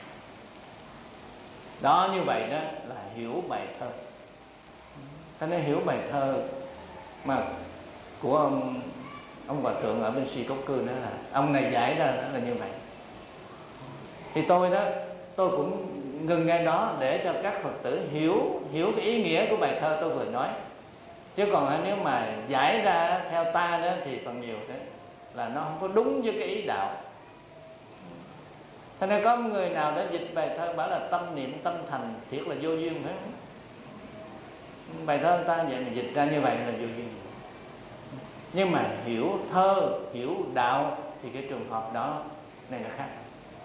đó. Như vậy đó là hiểu bài thơ. Thành nên hiểu bài thơ mà của ông ông hòa thượng ở bên Si Cốc Cư đó, là ông này giải ra đó là như vậy. Thì tôi đó, tôi cũng ngừng ngay đó để cho các Phật tử hiểu hiểu cái ý nghĩa của bài thơ tôi vừa nói. Chứ còn nếu mà giải ra theo ta đó thì phần nhiều đấy là nó không có đúng với cái ý đạo. Thế nên có người nào đó dịch bài thơ bảo là tâm niệm tâm thành, thiệt là vô duyên hết. Bài thơ người ta vậy mà dịch ra như vậy là vô duyên. Nhưng mà hiểu thơ, hiểu đạo thì cái trường hợp đó này là khác.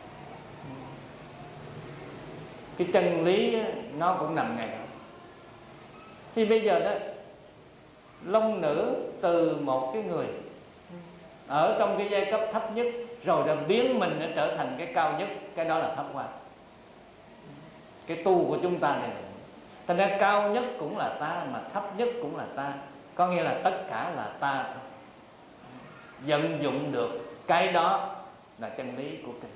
Cái chân lý nó cũng nằm ngay đó. Thì bây giờ đó, long nữ từ một cái người ở trong cái giai cấp thấp nhất, rồi đã biến mình để trở thành cái cao nhất, cái đó là pháp hoa. Cái tu của chúng ta này, thành ra cao nhất cũng là ta, mà thấp nhất cũng là ta, có nghĩa là tất cả là ta. Vận dụng được cái đó là chân lý của kinh.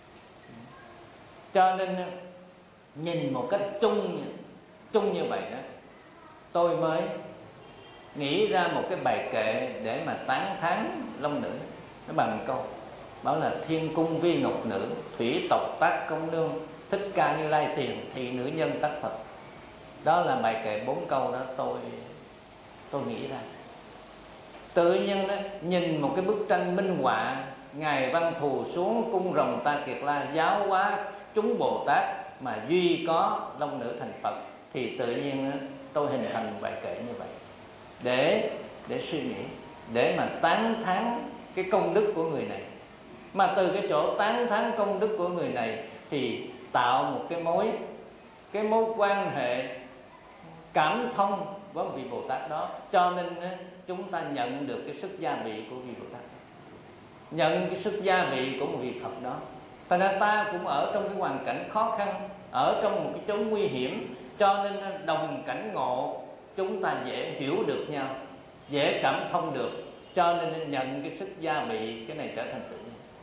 Cho nên nhìn một cách chung chung như vậy đó, tôi mới nghĩ ra một cái bài kệ để mà tán thán long nữ. Nó bằng một câu bảo là thiên cung vi ngọc nữ, thủy tộc tác công nương, thích ca Như Lai tiền, thị nữ nhân tác Phật. Đó là bài kệ bốn câu đó tôi tôi nghĩ ra. Tự nhiên đó, nhìn một cái bức tranh minh họa Ngài Văn Thù xuống cung rồng Ta Kiệt La giáo hóa chúng Bồ Tát mà duy có long nữ thành Phật, thì tự nhiên đó, tôi hình thành một bài kệ như vậy để để suy nghĩ, để mà tán thán cái công đức của người này. Mà từ cái chỗ tán thán công đức của người này thì tạo một cái mối cái mối quan hệ cảm thông với vị Bồ Tát đó. Cho nên chúng ta nhận được cái sức gia vị của vị Bồ Tát, nhận cái sức gia vị của một vị Phật đó. Thành ra ta cũng ở trong cái hoàn cảnh khó khăn, ở trong một cái chốn nguy hiểm, cho nên đồng cảnh ngộ chúng ta dễ hiểu được nhau, dễ cảm thông được, cho nên nhận cái sức gia vị, cái này trở thành tự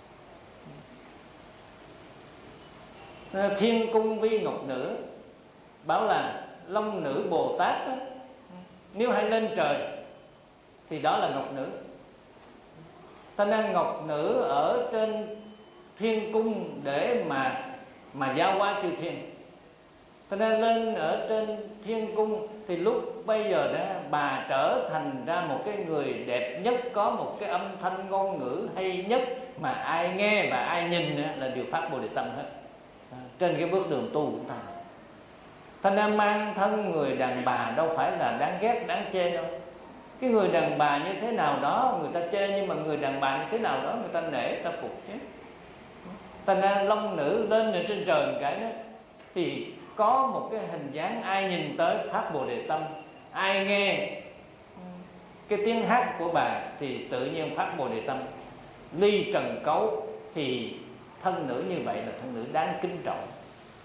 nhiên. Thiên cung vi ngọc nữ bảo là long nữ Bồ Tát đó, nếu hay lên trời thì đó là ngọc nữ. Thành ra ngọc nữ ở trên thiên cung để mà mà giáo hóa chư thiên. Thành ra lên ở trên thiên cung thì lúc bây giờ đó bà trở thành ra một cái người đẹp nhất, có một cái âm thanh ngôn ngữ hay nhất mà ai nghe và ai nhìn là đều phát Bồ Đề Tâm hết trên cái bước đường tu của ta. Thành ra mang thân người đàn bà đâu phải là đáng ghét, đáng chê đâu. Cái người đàn bà như thế nào đó người ta chê, nhưng mà người đàn bà như thế nào đó người ta nể, người ta phục chứ. Thành ra long nữ lên ở trên trời một cái đó thì có một cái hình dáng ai nhìn tới phát Bồ Đề Tâm, ai nghe cái tiếng hát của bà thì tự nhiên phát Bồ Đề Tâm. Ly trần cấu thì thân nữ như vậy là thân nữ đáng kính trọng.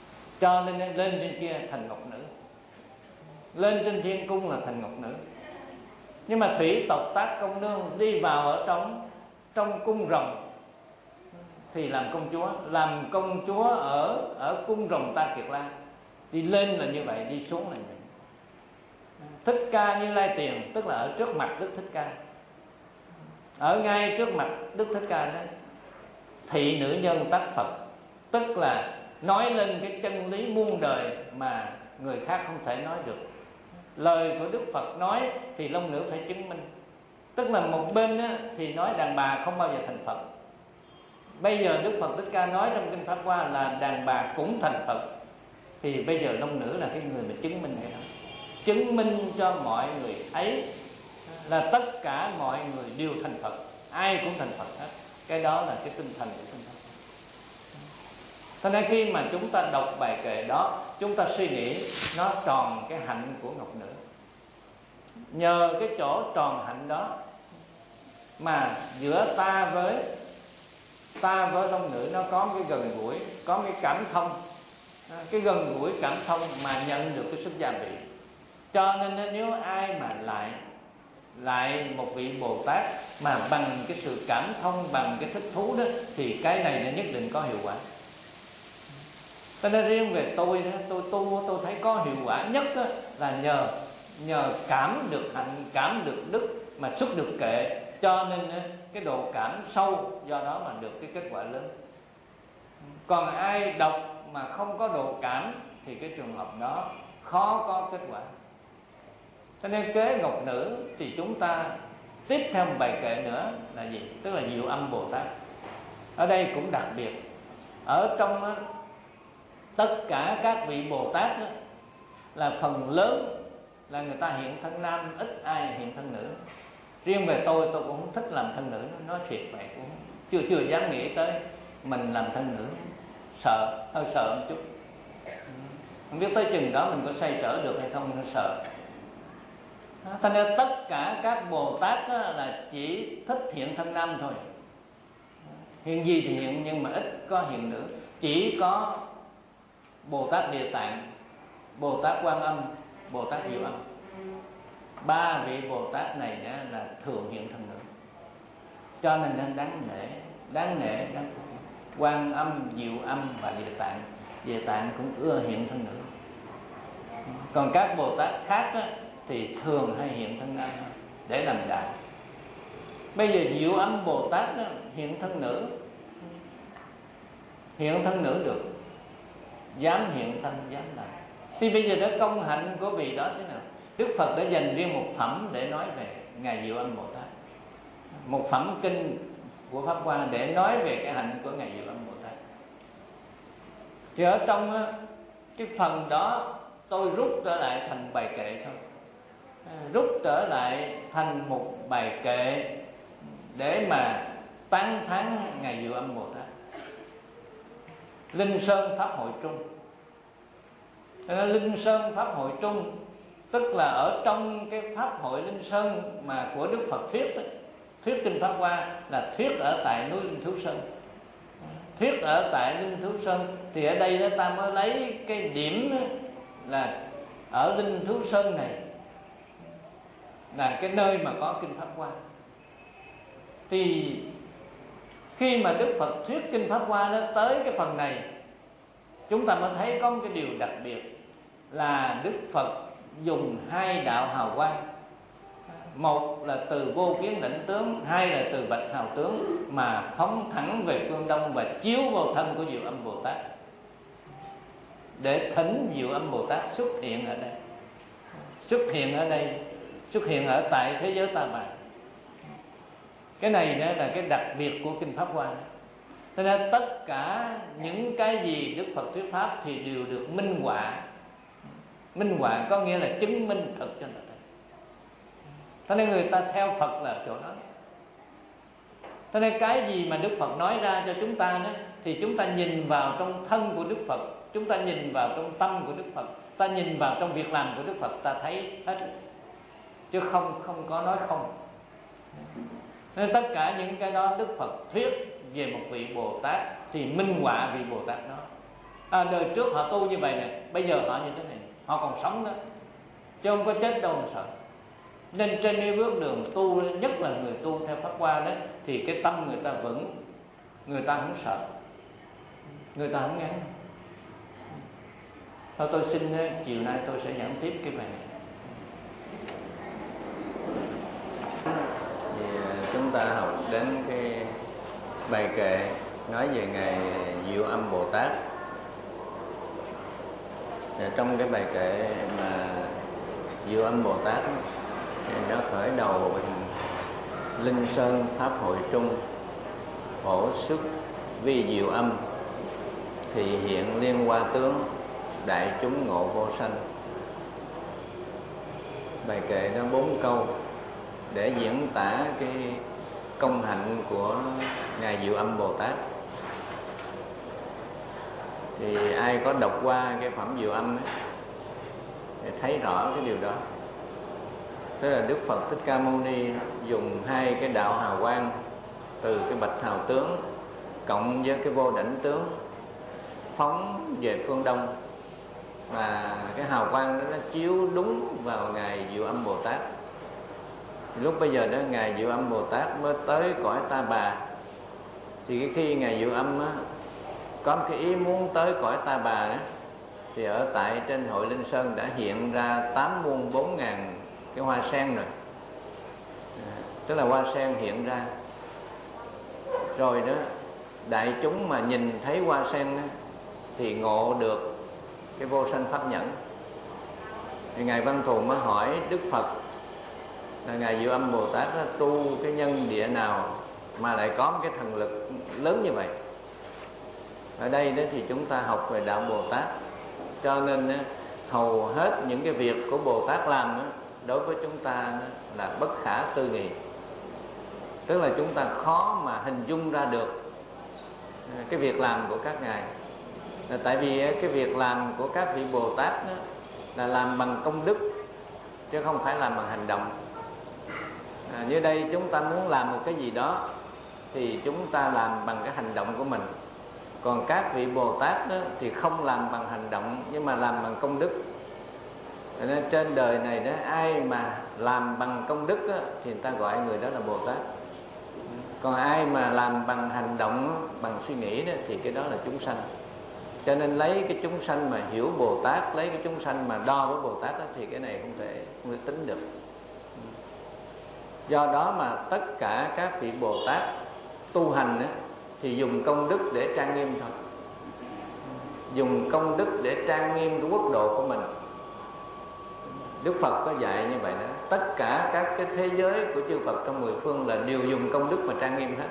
cho nên lên trên kia thành ngọc nữ, lên trên thiên cung là thành ngọc nữ. Nhưng mà thủy tộc Tác Công Nương đi vào ở trong trong cung rồng thì làm công chúa, làm công chúa ở ở cung rồng Ta Kiệt La. Đi lên là như vậy, đi xuống là như vậy. Thích Ca Như Lai Tiền tức là ở trước mặt Đức Thích Ca, ở ngay trước mặt Đức Thích Ca đó. Thị nữ nhân tác Phật tức là nói lên cái chân lý muôn đời mà người khác không thể nói được. Lời của Đức Phật nói thì long nữ phải chứng minh. Tức là một bên á, thì nói đàn bà không bao giờ thành Phật. Bây giờ Đức Phật Thích Ca nói trong Kinh Pháp Hoa là đàn bà cũng thành Phật, thì bây giờ long nữ là cái người mà chứng minh cái đó, chứng minh cho mọi người thấy là tất cả mọi người đều thành Phật, ai cũng thành Phật hết. Cái đó là cái tinh thần của Kinh Pháp. Cho nên khi mà chúng ta đọc bài kệ đó, chúng ta suy nghĩ nó tròn cái hạnh của ngọc nữ. Nhờ cái chỗ tròn hạnh đó mà giữa ta với ta với long nữ nó có cái gần gũi, có cái cảm thông, cái gần gũi cảm thông mà nhận được cái sức gia vị. Cho nên nếu ai mà lại lại một vị Bồ Tát mà bằng cái sự cảm thông, bằng cái thích thú đó, thì cái này là nhất định có hiệu quả. Cho nên riêng về tôi đó, tôi tu tôi thấy có hiệu quả nhất đó, là nhờ nhờ cảm được hạnh, cảm được đức mà xuất được kệ, cho nên cái độ cảm sâu, do đó mà được cái kết quả lớn. Còn ai đọc mà không có độ cảm thì cái trường hợp đó khó có kết quả. Cho nên kế ngọc nữ thì chúng ta tiếp theo một bài kệ nữa là gì? Tức là Diệu Âm Bồ Tát. Ở đây cũng đặc biệt, ở trong đó, tất cả các vị Bồ Tát đó, là phần lớn là người ta hiện thân nam, ít ai hiện thân nữ. Riêng về tôi, tôi cũng không thích làm thân nữ, nói thiệt vậy, cũng chưa chưa dám nghĩ tới mình làm thân nữ, sợ, hơi sợ một chút. Không biết tới chừng đó mình có xoay trở được hay không, nó sợ. Cho nên tất cả các Bồ Tát là chỉ thích hiện thân nam thôi. Hiện gì thì hiện, nhưng mà ít có hiện nữ. Chỉ có Bồ Tát Địa Tạng, Bồ Tát Quan Âm, Bồ Tát Diệu Âm, ba vị Bồ Tát này là thường hiện thân nữ. Cho nên nên đáng nể, đáng nể, đáng Quan Âm, Diệu Âm và Địa Tạng. Địa Tạng cũng ưa hiện thân nữ. Còn các Bồ Tát khác á, thì thường hay hiện thân nam để làm đạo. Bây giờ Diệu Âm Bồ Tát đó, hiện thân nữ, hiện thân nữ được, dám hiện thân, dám làm. Thì bây giờ đó công hạnh của vị đó thế nào? Đức Phật đã dành riêng một phẩm để nói về Ngài Diệu Âm Bồ Tát, một phẩm kinh của Pháp Hoa để nói về cái hạnh của Ngài Diệu Âm Bồ Tát. Thì ở trong cái phần đó tôi rút trở lại thành bài kệ thôi, rút trở lại thành một bài kệ để mà tán thán Ngài Diệu Âm Bồ Tát. Linh Sơn Pháp Hội Trung. Linh Sơn Pháp Hội Trung tức là ở trong cái Pháp Hội Linh Sơn mà của Đức Phật thuyết đó, thuyết Kinh Pháp Hoa là thuyết ở tại núi Linh Thú Sơn. Thuyết ở tại Linh Thú Sơn thì ở đây đó ta mới lấy cái điểm là ở Linh Thú Sơn này là cái nơi mà có Kinh Pháp Hoa. Thì khi mà Đức Phật thuyết Kinh Pháp Hoa đó tới cái phần này, chúng ta mới thấy có một cái điều đặc biệt là Đức Phật dùng hai đạo hào quang. Một là từ vô kiến đảnh tướng, hai là từ bạch hào tướng mà phóng thẳng về phương đông và chiếu vào thân của Diệu Âm Bồ Tát, để thỉnh Diệu Âm Bồ Tát xuất hiện ở đây, xuất hiện ở đây, xuất hiện ở tại thế giới Ta Bà. Cái này đó là cái đặc biệt của Kinh Pháp Hoa. Cho nên tất cả những cái gì Đức Phật thuyết pháp thì đều được minh họa. Minh họa có nghĩa là chứng minh thực cho người ta. Cho nên người ta theo Phật là chỗ đó. Cho nên cái gì mà Đức Phật nói ra cho chúng ta đó, thì chúng ta nhìn vào trong thân của Đức Phật, chúng ta nhìn vào trong tâm của Đức Phật, ta nhìn vào trong việc làm của Đức Phật, ta thấy hết, chứ không không có nói không. Nên tất cả những cái đó Đức Phật thuyết về một vị Bồ Tát thì minh họa vị Bồ Tát đó. à, đời trước họ tu như vậy nè, bây giờ họ như thế này, họ còn sống đó, chứ không có chết đâu mà sợ. Nên trên cái bước đường tu, nhất là người tu theo Pháp Hoa đó, thì cái tâm người ta vững, người ta không sợ, người ta không ngán. Thôi tôi xin chiều nay tôi sẽ giảng tiếp cái bài này. Thì chúng ta học đến cái bài kệ nói về Ngài Diệu Âm Bồ Tát. Và trong cái bài kệ mà Diệu Âm Bồ Tát nó khởi đầu Linh Sơn Pháp Hội Trung, phổ xuất vi diệu âm, thì hiện liên hoa tướng, đại chúng ngộ vô sanh. Bài kệ nó bốn câu để diễn tả cái công hạnh của Ngài Diệu Âm Bồ Tát. Thì ai có đọc qua cái phẩm Diệu Âm ấy, thì thấy rõ cái điều đó. Tức là Đức Phật Thích Ca Mâu Ni dùng hai cái đạo hào quang từ cái bạch hào tướng cộng với cái vô đảnh tướng phóng về phương đông, mà cái hào quang đó nó chiếu đúng vào Ngài Diệu Âm Bồ Tát. Lúc bây giờ đó Ngài Diệu Âm Bồ Tát mới tới cõi Ta Bà. Thì cái khi Ngài Diệu Âm á, có cái ý muốn tới cõi Ta Bà đó, thì ở tại trên hội Linh Sơn đã hiện ra tám muôn bốn ngàn cái hoa sen rồi, à, tức là hoa sen hiện ra rồi đó. Đại chúng mà nhìn thấy hoa sen đó, thì ngộ được cái vô sanh pháp nhẫn. Thì Ngài Văn Thù mới hỏi Đức Phật là Ngài Diệu Âm Bồ Tát đó, tu cái nhân địa nào mà lại có một cái thần lực lớn như vậy? Ở đây đó thì chúng ta học về đạo Bồ Tát, cho nên đó, hầu hết những cái việc của Bồ Tát làm đó, đối với chúng ta đó, là bất khả tư nghị. Tức là chúng ta khó mà hình dung ra được cái việc làm của các ngài. Là tại vì cái việc làm của các vị Bồ Tát đó là làm bằng công đức, chứ không phải làm bằng hành động. À, như đây chúng ta muốn làm một cái gì đó thì chúng ta làm bằng cái hành động của mình. Còn các vị Bồ Tát đó thì không làm bằng hành động, nhưng mà làm bằng công đức. Cho nên trên đời này đó, ai mà làm bằng công đức đó, thì người ta gọi người đó là Bồ Tát. Còn ai mà làm bằng hành động, bằng suy nghĩ đó, thì cái đó là chúng sanh. Cho nên lấy cái chúng sanh mà hiểu Bồ Tát, lấy cái chúng sanh mà đo với Bồ Tát đó, thì cái này không thể, không thể tính được. Do đó mà tất cả các vị Bồ Tát tu hành đó, thì dùng công đức để trang nghiêm thôi. Dùng công đức để trang nghiêm cái quốc độ của mình. Đức Phật có dạy như vậy đó. Tất cả các cái thế giới của chư Phật trong mười phương là đều dùng công đức mà trang nghiêm hết.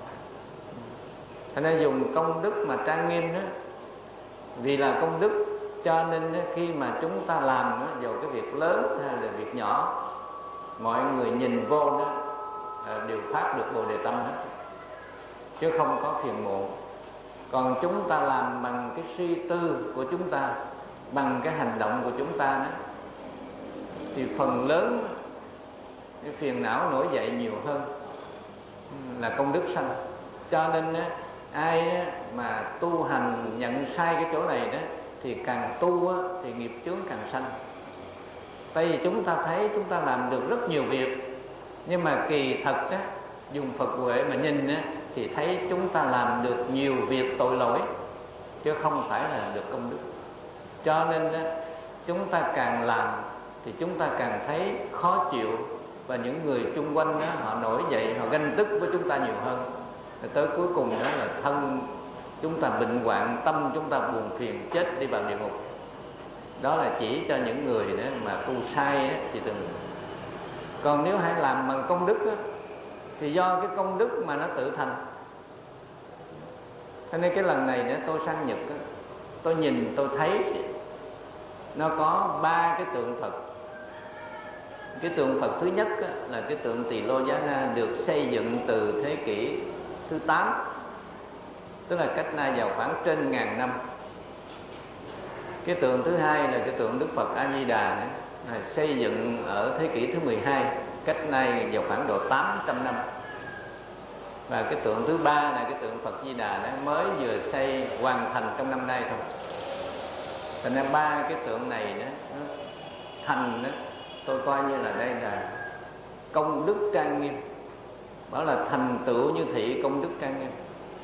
Cho nên dùng công đức mà trang nghiêm đó, vì là công đức, cho nên khi mà chúng ta làm dù cái việc lớn hay là việc nhỏ, mọi người nhìn vô đó đều phát được Bồ Đề Tâm hết, chứ không có phiền muộn. Còn chúng ta làm bằng cái suy tư của chúng ta, bằng cái hành động của chúng ta đó, thì phần lớn cái phiền não nổi dậy nhiều hơn là công đức sanh. Cho nên ai mà tu hành nhận sai cái chỗ này đó, thì càng tu thì nghiệp chướng càng sanh. Tại vì chúng ta thấy chúng ta làm được rất nhiều việc, nhưng mà kỳ thật á, dùng Phật huệ mà nhìn á, thì thấy chúng ta làm được nhiều việc tội lỗi, chứ không phải là được công đức. Cho nên á, chúng ta càng làm thì chúng ta càng thấy khó chịu, và những người chung quanh đó, họ nổi dậy, họ ganh tức với chúng ta nhiều hơn. Rồi tới cuối cùng đó là thân chúng ta bệnh hoạn, tâm chúng ta buồn phiền, chết đi vào địa ngục. Đó là chỉ cho những người đó mà tu sai đó, thì từng. Còn nếu hãy làm bằng công đức đó, thì do cái công đức mà nó tự thành. Cho nên cái lần này đó, tôi sang Nhật đó, tôi nhìn tôi thấy nó có ba cái tượng Phật. Cái tượng Phật thứ nhất đó, là cái tượng Tỳ Lô Giá Na, được xây dựng từ thế kỷ thứ tám, tức là cách nay vào khoảng trên ngàn năm. Cái tượng thứ hai là cái tượng Đức Phật A Di Đà này, là xây dựng ở thế kỷ thứ mười hai, cách nay vào khoảng độ tám trăm năm. Và cái tượng thứ ba là cái tượng Phật Di Đà đó, mới vừa xây hoàn thành trong năm nay thôi. Thành ra ba cái tượng này đó, nó thành đó, tôi coi như là đây là công đức trang nghiêm. Bảo là thành tựu như thị công đức trang nghiêm.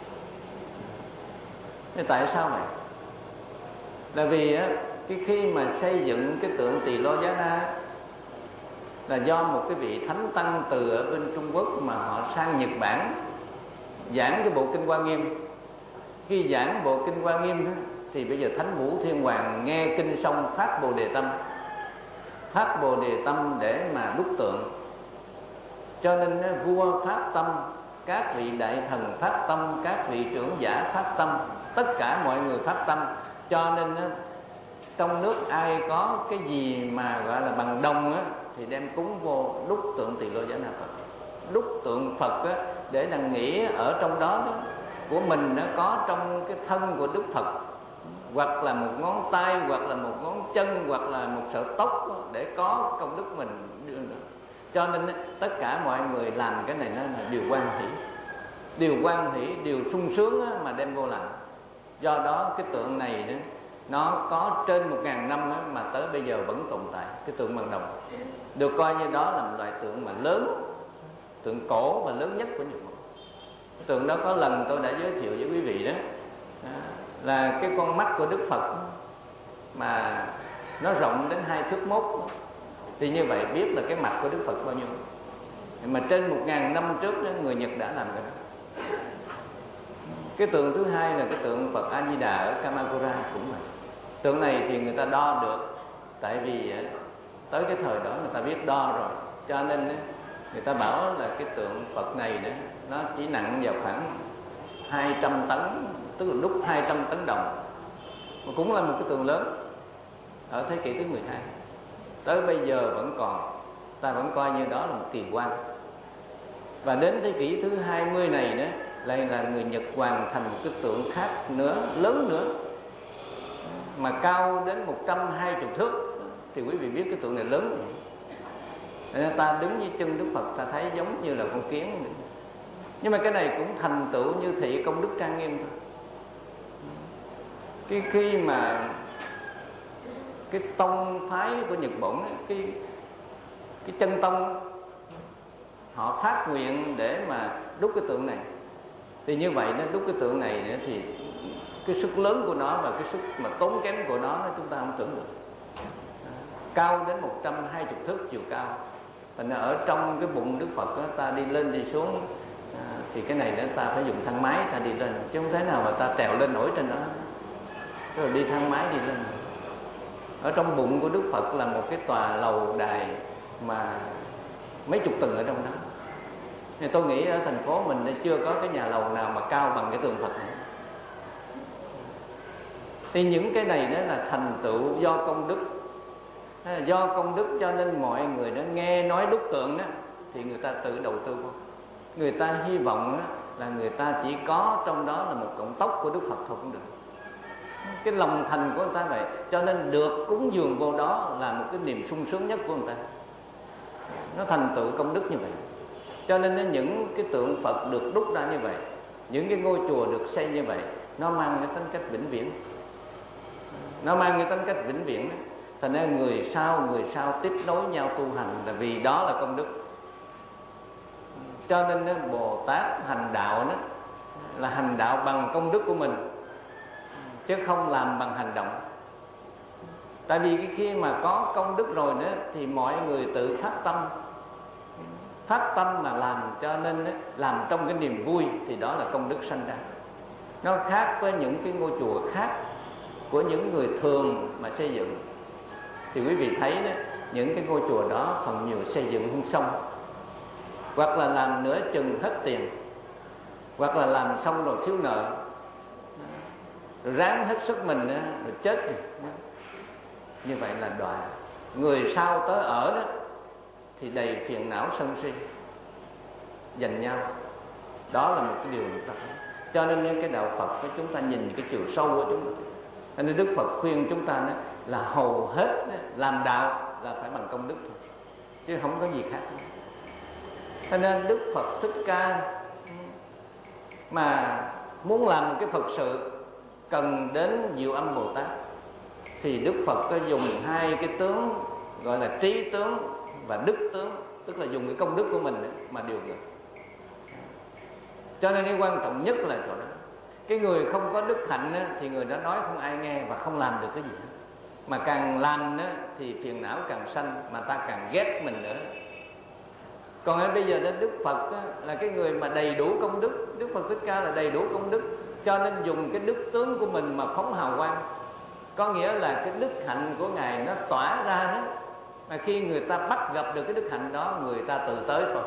Thế tại sao vậy? Là vì á, cái khi mà xây dựng cái tượng Tỳ Lô Giá Na là do một cái vị thánh tăng từ ở bên Trung Quốc mà họ sang Nhật Bản giảng cái bộ kinh Hoa Nghiêm. Khi giảng bộ kinh Hoa Nghiêm đó, thì bây giờ Thánh Vũ Thiên Hoàng nghe kinh xong phát Bồ Đề Tâm, phát Bồ Đề Tâm để mà đúc tượng. Cho nên vua phát tâm, các vị đại thần phát tâm, các vị trưởng giả phát tâm, tất cả mọi người phát tâm. Cho nên trong nước ai có cái gì mà gọi là bằng đồng á, thì đem cúng vô đúc tượng Tỳ Lô Giá Na Phật. Đúc tượng Phật á, để đằng nghĩ ở trong đó, đó của mình nó có trong cái thân của Đức Phật, hoặc là một ngón tay, hoặc là một ngón chân, hoặc là một sợi tóc, để có công đức mình đưa được. Cho nên tất cả mọi người làm cái này nó là điều quan hỷ, điều quan hỷ, điều sung sướng mà đem vô làm. Do đó cái tượng này đó, nó có trên một ngàn năm đó, mà tới bây giờ vẫn tồn tại. Cái tượng bằng đồng được coi như đó là một loại tượng mà lớn, tượng cổ và lớn nhất của Nhật Bản. Cái tượng đó có lần tôi đã giới thiệu với quý vị đó, là cái con mắt của Đức Phật mà nó rộng đến hai thước mốt. Thì như vậy biết là cái mặt của Đức Phật bao nhiêu. Mà trên một ngàn năm trước đó, người Nhật đã làm cái đó. Cái tượng thứ hai là cái tượng Phật A Di Đà ở Kamakura cũng vậy. Tượng này thì người ta đo được, tại vì tới cái thời đó người ta biết đo rồi, cho nên người ta bảo là cái tượng Phật này đó, nó chỉ nặng vào khoảng hai trăm tấn, tức là đúc hai trăm tấn đồng. Mà cũng là một cái tượng lớn ở thế kỷ thứ mười hai. Tới bây giờ vẫn còn, ta vẫn coi như đó là một kỳ quan. Và đến thế kỷ thứ hai mươi này đó, lại là người Nhật hoàn thành một cái tượng khác nữa, lớn nữa, mà cao đến một trăm hai mươi thước. Thì quý vị biết cái tượng này lớn. Nên ta đứng dưới chân Đức Phật, ta thấy giống như là con kiến nữa. Nhưng mà cái này cũng thành tựu như thị công đức trang nghiêm thôi. Cái khi mà cái tông phái của Nhật Bản, cái cái chân tông họ phát nguyện để mà đúc cái tượng này, thì như vậy nó đúc cái tượng này nữa thì cái sức lớn của nó và cái sức mà tốn kém của nó chúng ta không tưởng được. Cao đến một trăm hai mươi thước chiều cao. Thành ra ở trong cái bụng Đức Phật đó, ta đi lên đi xuống à, thì cái này nữa ta phải dùng thang máy ta đi lên, chứ không thể nào mà ta trèo lên nổi trên đó. Rồi đi thang máy đi lên. Ở trong bụng của Đức Phật là một cái tòa lầu đài mà mấy chục tầng ở trong đó. Thì tôi nghĩ ở thành phố mình chưa có cái nhà lầu nào mà cao bằng cái tượng Phật này. Thì những cái này đó là thành tựu do công đức. Do công đức cho nên mọi người đó nghe nói đúc tượng đó thì người ta tự đầu tư vô. Người ta hy vọng đó là người ta chỉ có trong đó là một cọng tóc của Đức Phật thôi cũng được. Cái lòng thành của người ta vậy, cho nên được cúng dường vô đó là một cái niềm sung sướng nhất của người ta. Nó thành tựu công đức như vậy. Cho nên những cái tượng Phật được đúc ra như vậy, những cái ngôi chùa được xây như vậy, nó mang cái tính cách vĩnh viễn. Nó mang cái tính cách vĩnh viễn đó. Thành ra người sau người sau tiếp nối nhau tu hành là vì đó là công đức. Cho nên Bồ Tát hành đạo đó là hành đạo bằng công đức của mình, chứ không làm bằng hành động. Tại vì khi mà có công đức rồi nữa thì mọi người tự phát tâm, phát tâm mà làm, cho nên làm trong cái niềm vui thì đó là công đức sanh ra. Nó khác với những cái ngôi chùa khác của những người thường mà xây dựng. Thì quý vị thấy đó, những cái ngôi chùa đó phần nhiều xây dựng không xong, hoặc là làm nửa chừng hết tiền, hoặc là làm xong rồi thiếu nợ, rồi ráng hết sức mình rồi chết rồi. Như vậy là đọa. Người sau tới ở đó thì đầy phiền não sân si giành nhau. Đó là một cái điều chúng ta thấy. Cho nên những cái đạo Phật của chúng ta nhìn cái chiều sâu của chúng ta. Cho nên Đức Phật khuyên chúng ta đó là hầu hết đó, làm đạo là phải bằng công đức thôi, chứ không có gì khác. Cho nên Đức Phật Thích Ca mà muốn làm một cái Phật sự cần đến Diệu Âm Bồ Tát, thì Đức Phật có dùng hai cái tướng gọi là trí tướng và đức tướng, tức là dùng cái công đức của mình mà điều khiển. Cho nên cái quan trọng nhất là chỗ đó. Cái người không có đức hạnh á, thì người đó nói không ai nghe và không làm được cái gì hết. Mà càng làm á, thì phiền não càng sanh, mà ta càng ghét mình nữa. Còn ở bây giờ đó Đức Phật á, là cái người mà đầy đủ công đức. Đức Phật Thích Ca là đầy đủ công đức, cho nên dùng cái đức tướng của mình mà phóng hào quang. Có nghĩa là cái đức hạnh của Ngài nó tỏa ra đó, mà khi người ta bắt gặp được cái đức hạnh đó, người ta tự tới thôi.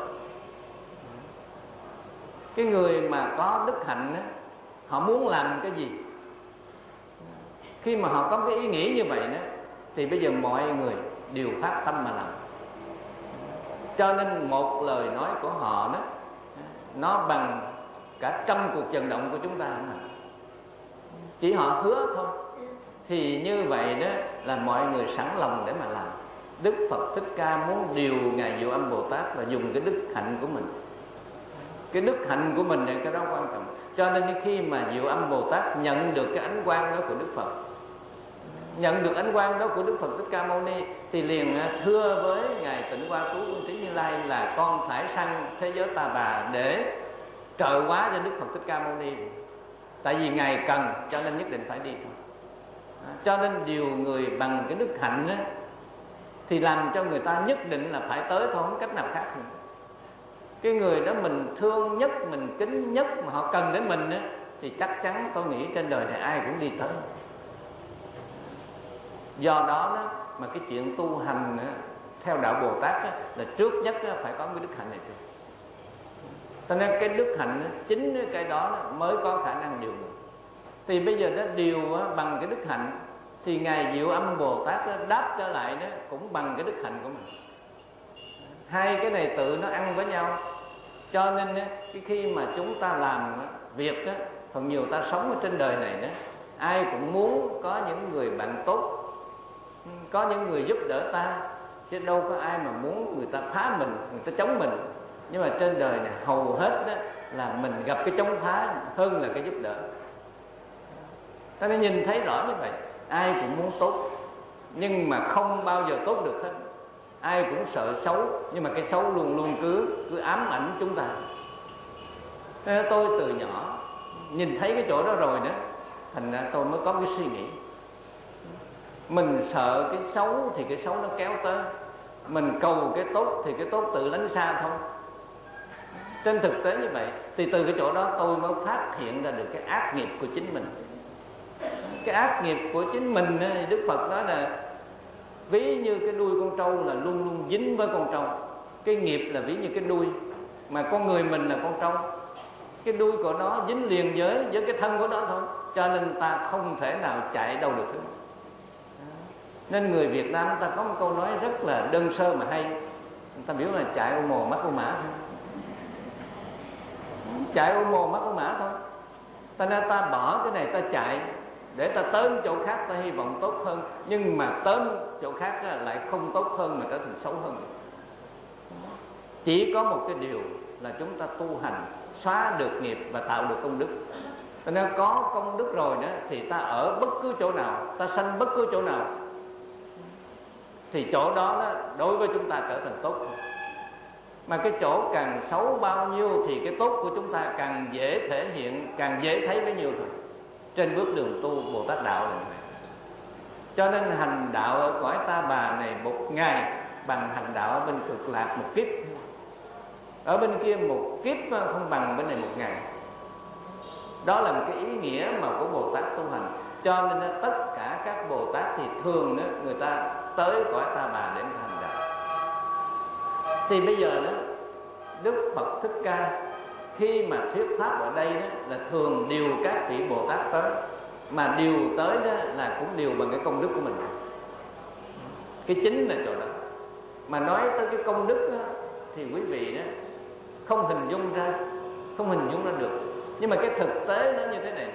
Cái người mà có đức hạnh đó, họ muốn làm cái gì, khi mà họ có cái ý nghĩ như vậy đó, thì bây giờ mọi người đều phát tâm mà làm. Cho nên một lời nói của họ đó, nó bằng cả trăm cuộc vận động của chúng ta. Chỉ họ hứa thôi, thì như vậy đó là mọi người sẵn lòng để mà làm. Đức Phật Thích Ca muốn điều Ngài Diệu Âm Bồ Tát là dùng cái đức hạnh của mình. Cái đức hạnh của mình này cái đó quan trọng. Cho nên khi mà Diệu Âm Bồ Tát nhận được cái ánh quang đó của Đức Phật, nhận được ánh quang đó của Đức Phật Thích Ca Mâu Ni, thì liền thưa với Ngài Tịnh Hoa Tú Quân Trí Như Lai là con phải sang thế giới Ta Bà để trợ hóa cho Đức Phật Thích Ca Mâu Ni. Tại vì Ngài cần, cho nên nhất định phải đi thôi. Cho nên điều người bằng cái đức hạnh đó, thì làm cho người ta nhất định là phải tới thôi, không cách nào khác nữa. Cái người đó mình thương nhất, mình kính nhất mà họ cần đến mình á, thì chắc chắn tôi nghĩ trên đời này ai cũng đi tới. Do đó, đó mà cái chuyện tu hành á, theo đạo Bồ Tát á, là trước nhất á, phải có cái đức hạnh này. Cho nên cái đức hạnh á, chính cái đó, đó mới có khả năng điều người. Thì bây giờ đó điều á, bằng cái đức hạnh, thì Ngài Diệu Âm Bồ Tát á, đáp trở lại đó cũng bằng cái đức hạnh của mình. Hai cái này tự nó ăn với nhau. Cho nên á, cái khi mà chúng ta làm á, việc á, phần nhiều ta sống ở trên đời này đó, ai cũng muốn có những người bạn tốt, có những người giúp đỡ ta, chứ đâu có ai mà muốn người ta phá mình, người ta chống mình. Nhưng mà trên đời này hầu hết đó là mình gặp cái chống phá hơn là cái giúp đỡ. Ta nên nhìn thấy rõ như vậy. Ai cũng muốn tốt, nhưng mà không bao giờ tốt được hết. Ai cũng sợ xấu, nhưng mà cái xấu luôn luôn cứ cứ ám ảnh chúng ta. Thế tôi từ nhỏ nhìn thấy cái chỗ đó rồi đó, thành ra tôi mới có cái suy nghĩ. Mình sợ cái xấu thì cái xấu nó kéo tới, mình cầu cái tốt thì cái tốt tự lánh xa thôi. Trên thực tế như vậy, thì từ cái chỗ đó tôi mới phát hiện ra được cái ác nghiệp của chính mình. Cái ác nghiệp của chính mình, Đức Phật nói là ví như cái đuôi con trâu là luôn luôn dính với con trâu. Cái nghiệp là ví như cái đuôi, mà con người mình là con trâu. Cái đuôi của nó dính liền với với cái thân của nó thôi, cho nên ta không thể nào chạy đâu được hết. Nên người Việt Nam ta có một câu nói rất là đơn sơ mà hay. Người ta biểu là chạy ô mồ mắc ô mã thôi. Chạy ô mồ mắc ô mã thôi. Ta nên ta bỏ cái này ta chạy để ta tới chỗ khác ta hy vọng tốt hơn, nhưng mà tới chỗ khác lại không tốt hơn mà trở thành xấu hơn. Chỉ có một cái điều là chúng ta tu hành xóa được nghiệp và tạo được công đức. Cho nên có công đức rồi đó thì ta ở bất cứ chỗ nào, ta sanh bất cứ chỗ nào, thì chỗ đó, đó đối với chúng ta trở thành tốt. Mà cái chỗ càng xấu bao nhiêu thì cái tốt của chúng ta càng dễ thể hiện, càng dễ thấy bấy nhiêu thôi. Trên bước đường tu Bồ Tát đạo là vậy. Cho nên hành đạo ở cõi Ta Bà này một ngày bằng hành đạo ở bên Cực Lạc một kiếp. Ở bên kia một kiếp không bằng bên này một ngày. Đó là một cái ý nghĩa mà của Bồ Tát tu hành. Cho nên tất cả các Bồ Tát thì thường đó, người ta tới cõi Ta Bà để hành đạo. Thì bây giờ đó Đức Phật Thích Ca khi mà thuyết pháp ở đây đó là thường điều các vị Bồ Tát tới, mà điều tới đó là cũng điều bằng cái công đức của mình. Cái chính là chỗ đó. Mà nói tới cái công đức đó, thì quý vị đó không hình dung ra, không hình dung ra được. Nhưng mà cái thực tế nó như thế này.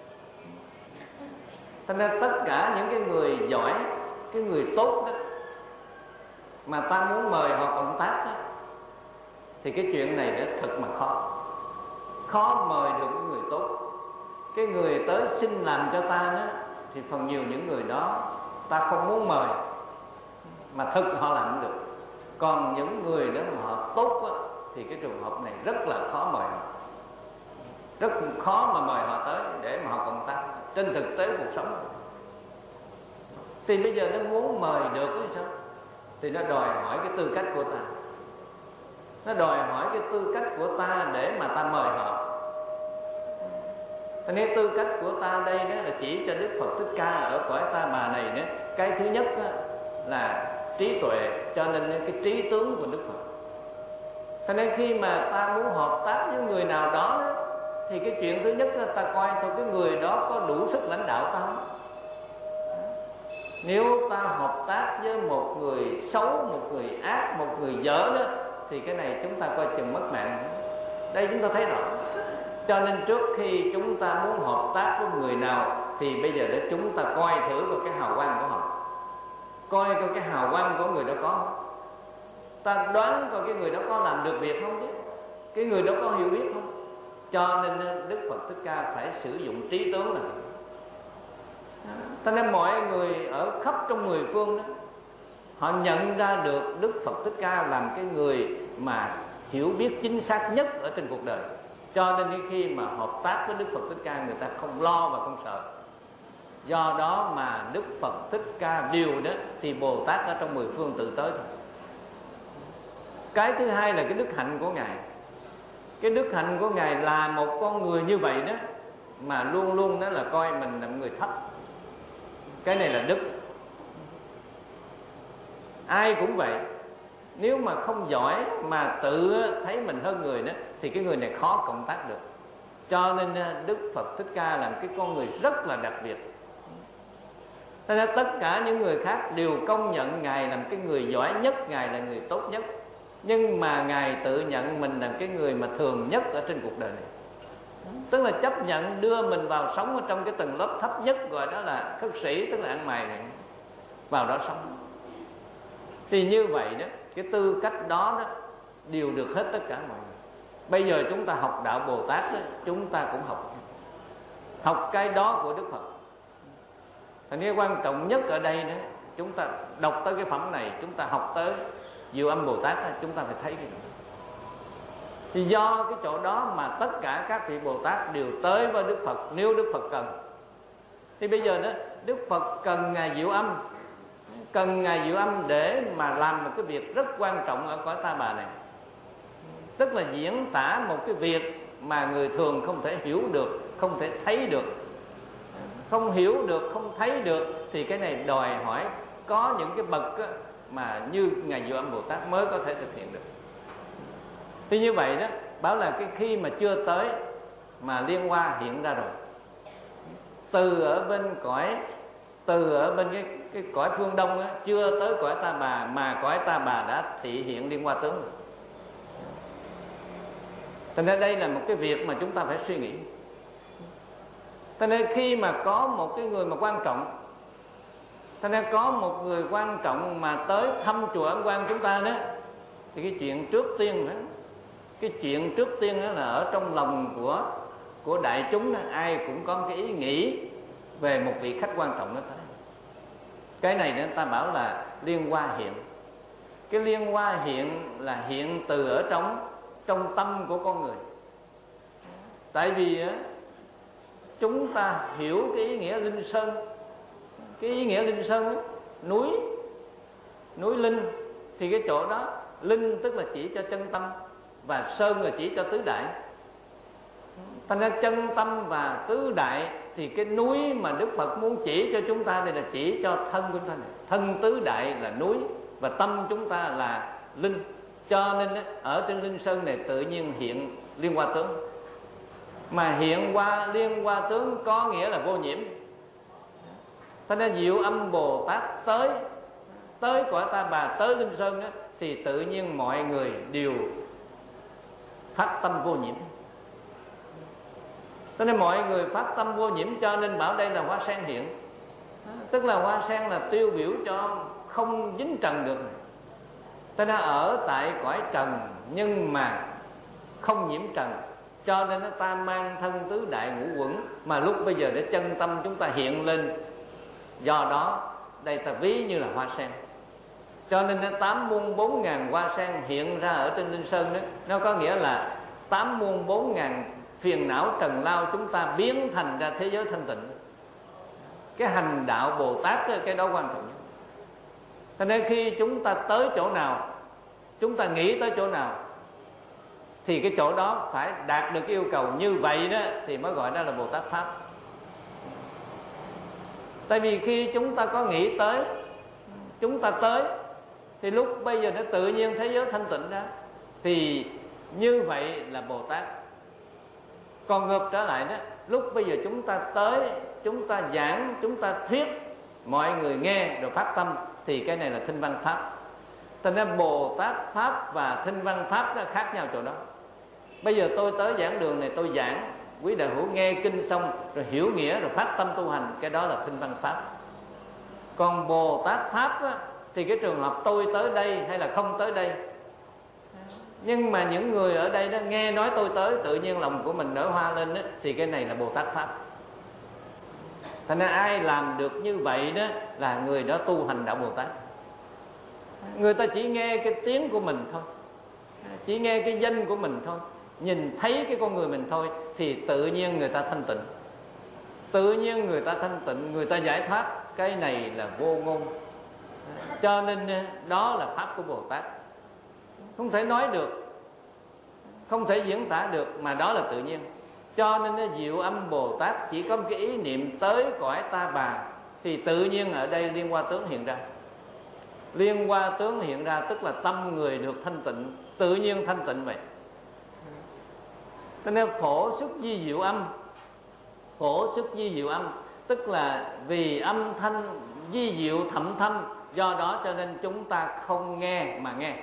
Thành ra tất cả những cái người giỏi, cái người tốt đó, mà ta muốn mời họ cộng tác đó, thì cái chuyện này nó thật mà khó. Khó mời được cái người tốt. Cái người tới xin làm cho ta đó, thì phần nhiều những người đó ta không muốn mời, mà thực họ làm được. Còn những người đó mà họ tốt á, thì cái trường hợp này rất là khó mời họ, rất khó mà mời họ tới để mà họ cộng tác trên thực tế cuộc sống. Thì bây giờ nó muốn mời được hay sao? Thì nó đòi hỏi cái tư cách của ta, nó đòi hỏi cái tư cách của ta để mà ta mời họ. Nên tư cách của ta đây đó là chỉ cho Đức Phật Thích Ca ở cõi Ta Bà này đó. Cái thứ nhất đó là trí tuệ, cho nên cái trí tướng của Đức Phật. Cho nên khi mà ta muốn hợp tác với người nào đó, đó thì cái chuyện thứ nhất là ta coi thôi cái người đó có đủ sức lãnh đạo ta không. Nếu ta hợp tác với một người xấu, một người ác, một người dở đó, thì cái này chúng ta coi chừng mất mạng. Đây chúng ta thấy rõ. Cho nên trước khi chúng ta muốn hợp tác với người nào thì bây giờ để chúng ta coi thử coi cái hào quang của họ, coi coi cái hào quang của người đó có không. Ta đoán coi cái người đó có làm được việc không chứ, cái người đó có hiểu biết không. Cho nên Đức Phật Thích Ca phải sử dụng trí tướng này. Cho nên mọi người ở khắp trong mười phương đó, họ nhận ra được Đức Phật Thích Ca làm cái người mà hiểu biết chính xác nhất ở trên cuộc đời. Cho nên khi mà hợp tác với Đức Phật Thích Ca, người ta không lo và không sợ. Do đó mà Đức Phật Thích Ca điều đó thì Bồ Tát ở trong mười phương tự tới thôi. Cái thứ hai là cái đức hạnh của Ngài. Cái đức hạnh của Ngài là một con người như vậy đó, mà luôn luôn đó là coi mình là một người thấp. Cái này là đức. Ai cũng vậy. Nếu mà không giỏi mà tự thấy mình hơn người đó, thì cái người này khó cộng tác được. Cho nên Đức Phật Thích Ca là cái con người rất là đặc biệt. Thế nên tất cả những người khác đều công nhận Ngài là cái người giỏi nhất, Ngài là người tốt nhất. Nhưng mà Ngài tự nhận mình là cái người mà thường nhất ở trên cuộc đời này. Tức là chấp nhận đưa mình vào sống ở trong cái tầng lớp thấp nhất, gọi đó là khất sĩ, tức là ăn mày này, vào đó sống. Thì như vậy đó, cái tư cách đó đó đều được hết tất cả mọi người. Bây giờ chúng ta học đạo Bồ Tát đó, chúng ta cũng học học cái đó của Đức Phật. Thành cái quan trọng nhất ở đây đó, chúng ta đọc tới cái phẩm này, chúng ta học tới Diệu Âm Bồ Tát đó, chúng ta phải thấy cái đó. Thì do cái chỗ đó mà tất cả các vị Bồ Tát đều tới với Đức Phật nếu Đức Phật cần. Thì bây giờ đó, Đức Phật cần Ngài Diệu Âm, cần Ngài Diệu Âm để mà làm một cái việc rất quan trọng ở cõi Ta Bà này. Tức là diễn tả một cái việc mà người thường không thể hiểu được, không thể thấy được. Không hiểu được, không thấy được, thì cái này đòi hỏi có những cái bậc mà như Ngài Diệu Âm Bồ Tát mới có thể thực hiện được. Thì như vậy đó, bảo là cái khi mà chưa tới mà Liên Hoa hiện ra rồi. Từ ở bên cõi Từ ở bên cái, cái cõi phương Đông đó, chưa tới cõi Ta Bà, mà cõi Ta Bà đã thị hiện Liên Hoa tướng rồi. Cho nên đây là một cái việc mà chúng ta phải suy nghĩ. Cho nên khi mà có một cái người mà quan trọng, cho nên có một người quan trọng mà tới thăm chùa Ấn Quang chúng ta đó, thì cái chuyện trước tiên đó, cái chuyện trước tiên đó là ở trong lòng của của đại chúng đó, ai cũng có cái ý nghĩ về một vị khách quan trọng đó tới. Cái này người ta bảo là Liên Hoa hiện. Cái Liên Hoa hiện là hiện từ ở trong trong tâm của con người. Tại vì á, chúng ta hiểu cái ý nghĩa linh sơn. Cái ý nghĩa linh sơn á, núi núi linh, thì cái chỗ đó linh tức là chỉ cho chân tâm, và sơn là chỉ cho tứ đại. Thành ra chân tâm và tứ đại, thì cái núi mà Đức Phật muốn chỉ cho chúng ta đây là chỉ cho thân của chúng ta này. Thân tứ đại là núi, và tâm chúng ta là linh. Cho nên ở trên linh sơn này tự nhiên hiện Liên Hoa tướng. Mà hiện qua Liên Hoa tướng có nghĩa là vô nhiễm. Cho nên Diệu Âm Bồ Tát tới tới cõi Ta Bà, tới linh sơn đó, thì tự nhiên mọi người đều phát tâm vô nhiễm. Cho nên mọi người phát tâm vô nhiễm, cho nên bảo đây là hoa sen hiện. Tức là hoa sen là tiêu biểu cho không dính trần được. Ta đã ở tại cõi trần nhưng mà không nhiễm trần, cho nên ta mang thân tứ đại ngũ uẩn, mà lúc bây giờ để chân tâm chúng ta hiện lên. Do đó đây ta ví như là hoa sen. Cho nên tám muôn bốn ngàn hoa sen hiện ra ở trên Linh Sơn đó, nó có nghĩa là tám muôn bốn ngàn phiền não trần lao chúng ta biến thành ra thế giới thanh tịnh. Cái hành đạo Bồ Tát đó, cái đó quan trọng nhất. Cho nên khi chúng ta tới chỗ nào, chúng ta nghĩ tới chỗ nào, thì cái chỗ đó phải đạt được yêu cầu như vậy đó, thì mới gọi đó là Bồ Tát Pháp. Tại vì khi chúng ta có nghĩ tới, chúng ta tới, thì lúc bây giờ nó tự nhiên thế giới thanh tịnh đó, thì như vậy là Bồ Tát. Còn ngược trở lại đó, lúc bây giờ chúng ta tới, chúng ta giảng, chúng ta thuyết, mọi người nghe rồi phát tâm, thì cái này là Thinh Văn Pháp. Thành ra Bồ Tát Pháp và Thinh Văn Pháp nó khác nhau chỗ đó. Bây giờ tôi tới giảng đường này, tôi giảng, quý đạo hữu nghe kinh xong rồi hiểu nghĩa rồi phát tâm tu hành, cái đó là Thinh Văn Pháp. Còn Bồ Tát Pháp á, thì cái trường hợp tôi tới đây hay là không tới đây, nhưng mà những người ở đây đó nghe nói tôi tới, tự nhiên lòng của mình nở hoa lên đó, thì cái này là Bồ Tát Pháp. Thành ra ai làm được như vậy đó là người đó tu hành đạo Bồ Tát. Người ta chỉ nghe cái tiếng của mình thôi, chỉ nghe cái danh của mình thôi, nhìn thấy cái con người mình thôi, thì tự nhiên người ta thanh tịnh, tự nhiên người ta thanh tịnh, người ta giải thoát. Cái này là vô ngôn. Cho nên đó là Pháp của Bồ Tát. Không thể nói được, không thể diễn tả được, mà đó là tự nhiên. Cho nên nó Diệu Âm Bồ Tát chỉ có một cái ý niệm tới cõi Ta Bà, thì tự nhiên ở đây Liên Hoa Tướng hiện ra. Liên Hoa Tướng hiện ra tức là tâm người được thanh tịnh, tự nhiên thanh tịnh vậy. Cho nên phổ xuất di diệu âm, phổ xuất di diệu âm tức là vì âm thanh di diệu thậm thâm, do đó cho nên chúng ta không nghe mà nghe.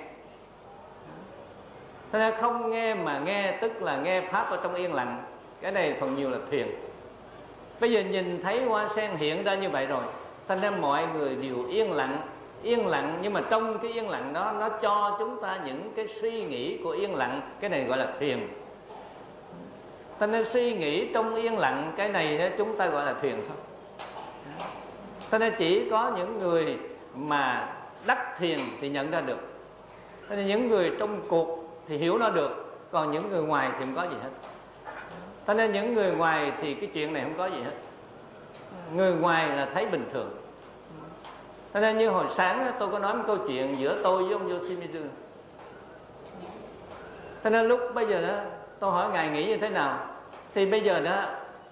Cho nên không nghe mà nghe tức là nghe Pháp ở trong yên lặng. Cái này phần nhiều là thiền. Bây giờ nhìn thấy hoa sen hiện ra như vậy rồi, thành ra mọi người đều yên lặng. Yên lặng, nhưng mà trong cái yên lặng đó nó cho chúng ta những cái suy nghĩ của yên lặng. Cái này gọi là thiền. Thành ra suy nghĩ trong yên lặng, cái này đó chúng ta gọi là thiền thôi. Thành ra chỉ có những người mà đắc thiền thì nhận ra được. Thành ra những người trong cuộc thì hiểu nó được, còn những người ngoài thì không có gì hết. Thành ra những người ngoài thì cái chuyện này không có gì hết. Người ngoài là thấy bình thường. Thành ra như hồi sáng tôi có nói một câu chuyện giữa tôi với ông Yoshimizu. Thành ra lúc bây giờ đó tôi hỏi Ngài nghĩ như thế nào, thì bây giờ đó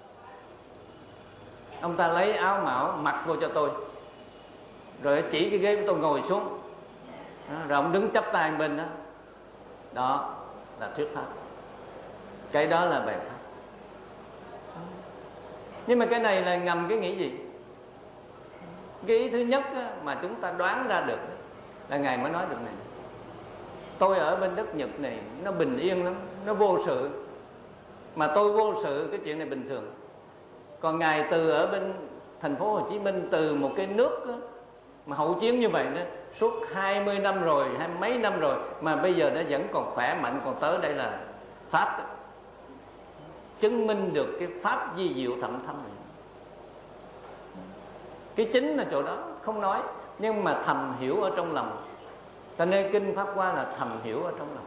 ông ta lấy áo mão mặc vô cho tôi, rồi chỉ cái ghế của tôi ngồi xuống, rồi ông đứng chắp tay bên đó. Đó là thuyết Pháp. Cái đó là bài Pháp. Nhưng mà cái này là ngầm cái nghĩ gì? Cái ý thứ nhất mà chúng ta đoán ra được là Ngài mới nói được này: tôi ở bên đất Nhật này nó bình yên lắm, nó vô sự, mà tôi vô sự, cái chuyện này bình thường. Còn Ngài từ ở bên thành phố Hồ Chí Minh, từ một cái nước đó, mà hậu chiến như vậy đó, suốt hai mươi năm rồi, hai mấy năm rồi, mà bây giờ nó vẫn còn khỏe mạnh, còn tới đây là Pháp đó. Chứng minh được cái Pháp di diệu thậm thâm này. Cái chính là chỗ đó, không nói, nhưng mà thầm hiểu ở trong lòng. Cho nên kinh Pháp Hoa là thầm hiểu ở trong lòng.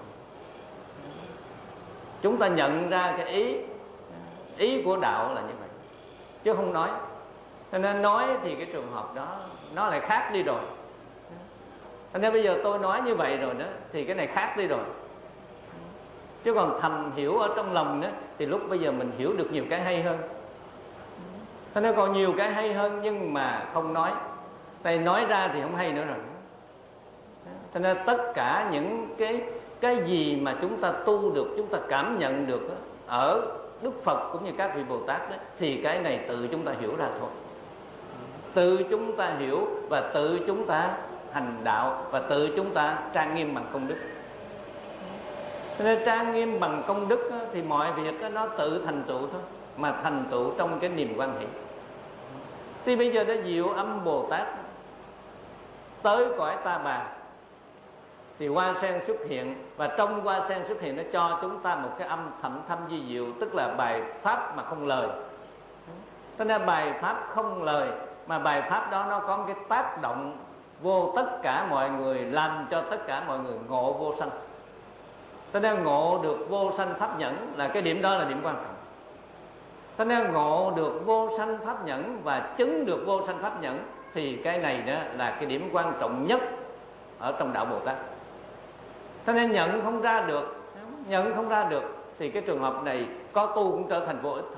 Chúng ta nhận ra cái ý Ý của đạo là như vậy, chứ không nói. Cho nên nói thì cái trường hợp đó nó lại khác đi rồi. Cho nên bây giờ tôi nói như vậy rồi đó, thì cái này khác đi rồi. Chứ còn thầm hiểu ở trong lòng đó, thì lúc bây giờ mình hiểu được nhiều cái hay hơn. Cho nên còn nhiều cái hay hơn, nhưng mà không nói. Tại nói ra thì không hay nữa rồi. Cho nên tất cả những cái cái gì mà chúng ta tu được, chúng ta cảm nhận được đó, ở Đức Phật cũng như các vị Bồ Tát đó, thì cái này tự chúng ta hiểu ra thôi. Tự chúng ta hiểu và tự chúng ta hành đạo, và tự chúng ta trang nghiêm bằng công đức. Cho nên trang nghiêm bằng công đức đó, thì mọi việc đó, nó tự thành tựu thôi, mà thành tựu trong cái niềm quan hệ. Thì bây giờ đó Diệu Âm Bồ Tát tới cõi Ta Bà, thì hoa sen xuất hiện, và trong hoa sen xuất hiện nó cho chúng ta một cái âm thậm thâm di diệu, tức là bài Pháp mà không lời. Thế nên bài Pháp không lời mà bài pháp đó nó có một cái tác động vô tất cả mọi người, làm cho tất cả mọi người ngộ vô sanh. Cho nên ngộ được vô sanh pháp nhẫn là cái điểm đó là điểm quan trọng. Cho nên ngộ được vô sanh pháp nhẫn và chứng được vô sanh pháp nhẫn thì cái này đó là cái điểm quan trọng nhất ở trong đạo Bồ Tát. Cho nên nhận không ra được, nhận không ra được thì cái trường hợp này có tu cũng trở thành vô ích thôi.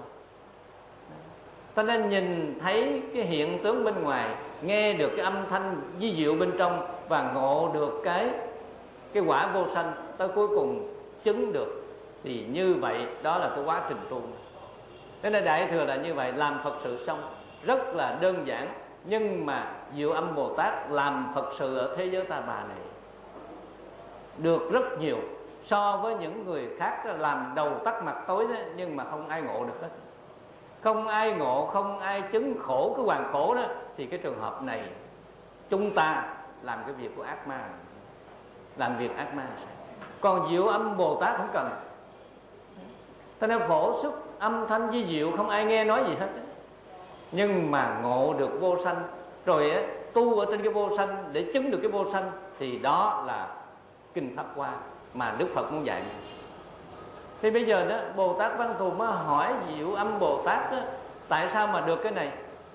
Cho nên nhìn thấy cái hiện tướng bên ngoài, nghe được cái âm thanh vi diệu bên trong và ngộ được cái cái quả vô sanh, tới cuối cùng chứng được, thì như vậy đó là cái quá trình tu. Thế nên Đại Thừa là như vậy, làm Phật sự xong rất là đơn giản, nhưng mà Diệu Âm Bồ Tát làm Phật sự ở thế giới Ta Bà này được rất nhiều so với những người khác làm đầu tắt mặt tối đó, nhưng mà không ai ngộ được hết. Không ai ngộ, không ai chứng khổ cái hoàn khổ đó, thì cái trường hợp này chúng ta làm cái việc của ác ma, làm việc ác ma. Còn Diệu Âm Bồ Tát không cần. Cho nên phổ xuất âm thanh vi diệu không ai nghe nói gì hết, nhưng mà ngộ được vô sanh rồi á, tu ở trên cái vô sanh để chứng được cái vô sanh, thì đó là kinh Pháp Hoa mà Đức Phật muốn dạy. Thì bây giờ đó Bồ Tát Văn Thù mới hỏi Diệu Âm Bồ Tát đó, tại sao mà được cái này?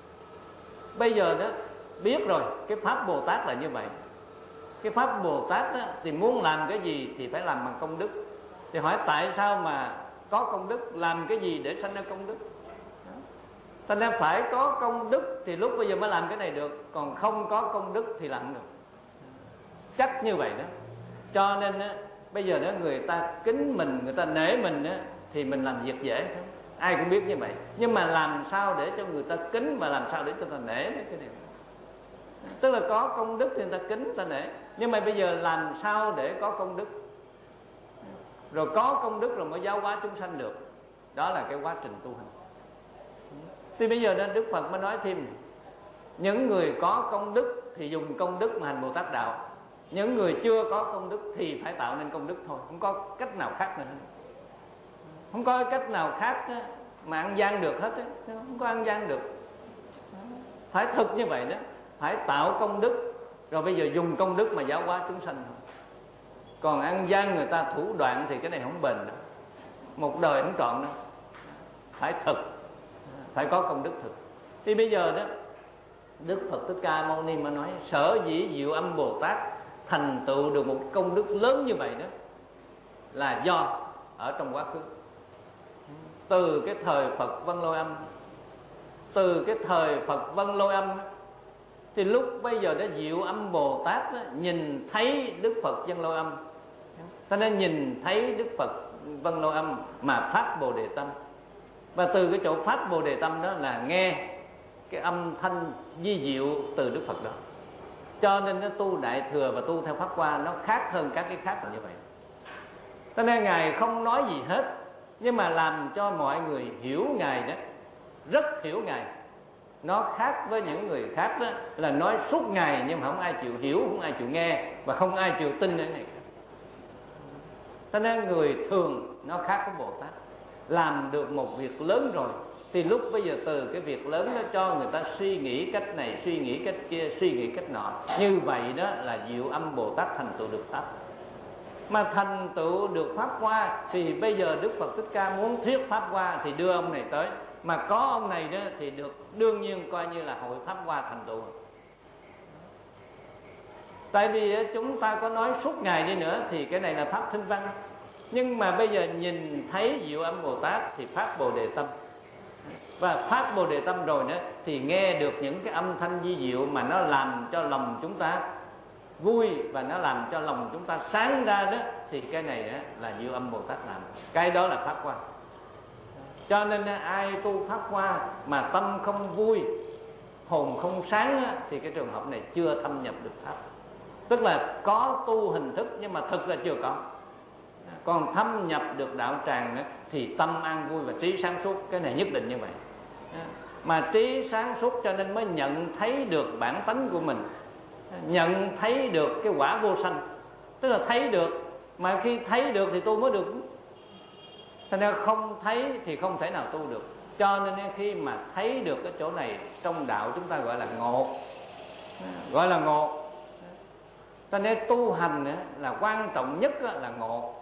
Bây giờ đó biết rồi cái pháp Bồ Tát là như vậy. Cái pháp Bồ Tát đó, thì muốn làm cái gì thì phải làm bằng công đức. Thì hỏi tại sao mà có công đức, làm cái gì để sanh ra công đức? Cho nên phải có công đức thì lúc bây giờ mới làm cái này được, còn không có công đức thì làm không được. Chắc như vậy đó. Cho nên á, bây giờ đó người ta kính mình, người ta nể mình á, thì mình làm việc dễ, ai cũng biết như vậy. Nhưng mà làm sao để cho người ta kính và làm sao để cho người ta nể cái này? Tức là có công đức thì người ta kính, người ta nể. Nhưng mà bây giờ làm sao để có công đức? Rồi có công đức rồi mới giáo hóa chúng sanh được. Đó là cái quá trình tu hành. Thì bây giờ đó Đức Phật mới nói thêm, những người có công đức thì dùng công đức mà hành Bồ Tát đạo. Những người chưa có công đức thì phải tạo nên công đức thôi, không có cách nào khác nữa. Không có cách nào khác mà ăn gian được hết, không có ăn gian được. Phải thực như vậy đó, phải tạo công đức, rồi bây giờ dùng công đức mà giáo hóa chúng sanh thôi. Còn ăn gian người ta thủ đoạn thì cái này không bền đâu, một đời không trọn đâu. Phải thực, phải có công đức thực. Thì bây giờ đó Đức Phật Thích Ca Mâu Ni mà nói sở dĩ Diệu Âm Bồ Tát thành tựu được một công đức lớn như vậy đó là do ở trong quá khứ, từ cái thời Phật Vân Lôi Âm, từ cái thời Phật Vân Lôi Âm thì lúc bây giờ đó Diệu Âm Bồ Tát đó, nhìn thấy Đức Phật Vân Lôi Âm, cho nên nhìn thấy Đức Phật Vân Lôi Âm mà phát Bồ Đề Tâm. Và từ cái chỗ phát Bồ Đề Tâm đó là nghe cái âm thanh vi diệu từ Đức Phật đó. Cho nên nó tu Đại Thừa và tu theo Pháp Hoa nó khác hơn các cái khác là như vậy. Cho nên Ngài không nói gì hết, nhưng mà làm cho mọi người hiểu Ngài đó, rất hiểu Ngài. Nó khác với những người khác đó là nói suốt ngày nhưng mà không ai chịu hiểu, không ai chịu nghe và không ai chịu tin cái này. Cho nên người thường nó khác với Bồ Tát. Làm được một việc lớn rồi thì lúc bây giờ từ cái việc lớn đó cho người ta suy nghĩ cách này, suy nghĩ cách kia, suy nghĩ cách nọ. Như vậy đó là Diệu Âm Bồ Tát thành tựu được Pháp. Mà thành tựu được Pháp Hoa thì bây giờ Đức Phật Thích Ca muốn thuyết Pháp Hoa thì đưa ông này tới. Mà có ông này đó thì được đương nhiên coi như là hội Pháp Hoa thành tựu. Tại vì chúng ta có nói suốt ngày đi nữa thì cái này là Pháp Thinh Văn. Nhưng mà bây giờ nhìn thấy Diệu Âm Bồ Tát thì phát Bồ Đề Tâm. Và phát Bồ Đề Tâm rồi nữa thì nghe được những cái âm thanh vi diệu mà nó làm cho lòng chúng ta vui và nó làm cho lòng chúng ta sáng ra đó, thì cái này đó là Diệu Âm Bồ Tát làm. Cái đó là Pháp Hoa. Cho nên ai tu Pháp Hoa mà tâm không vui, hồn không sáng đó, thì cái trường hợp này chưa thâm nhập được Pháp. Tức là có tu hình thức nhưng mà thực là chưa có. Còn thâm nhập được đạo tràng nữa, thì tâm an vui và trí sáng suốt. Cái này nhất định như vậy. Mà trí sáng suốt cho nên mới nhận thấy được bản tánh của mình, nhận thấy được cái quả vô sanh. Tức là thấy được, mà khi thấy được thì tu mới được. Cho nên không thấy thì không thể nào tu được. Cho nên khi mà thấy được cái chỗ này trong đạo chúng ta gọi là ngộ, gọi là ngộ. Cho nên tu hành là quan trọng nhất là ngộ.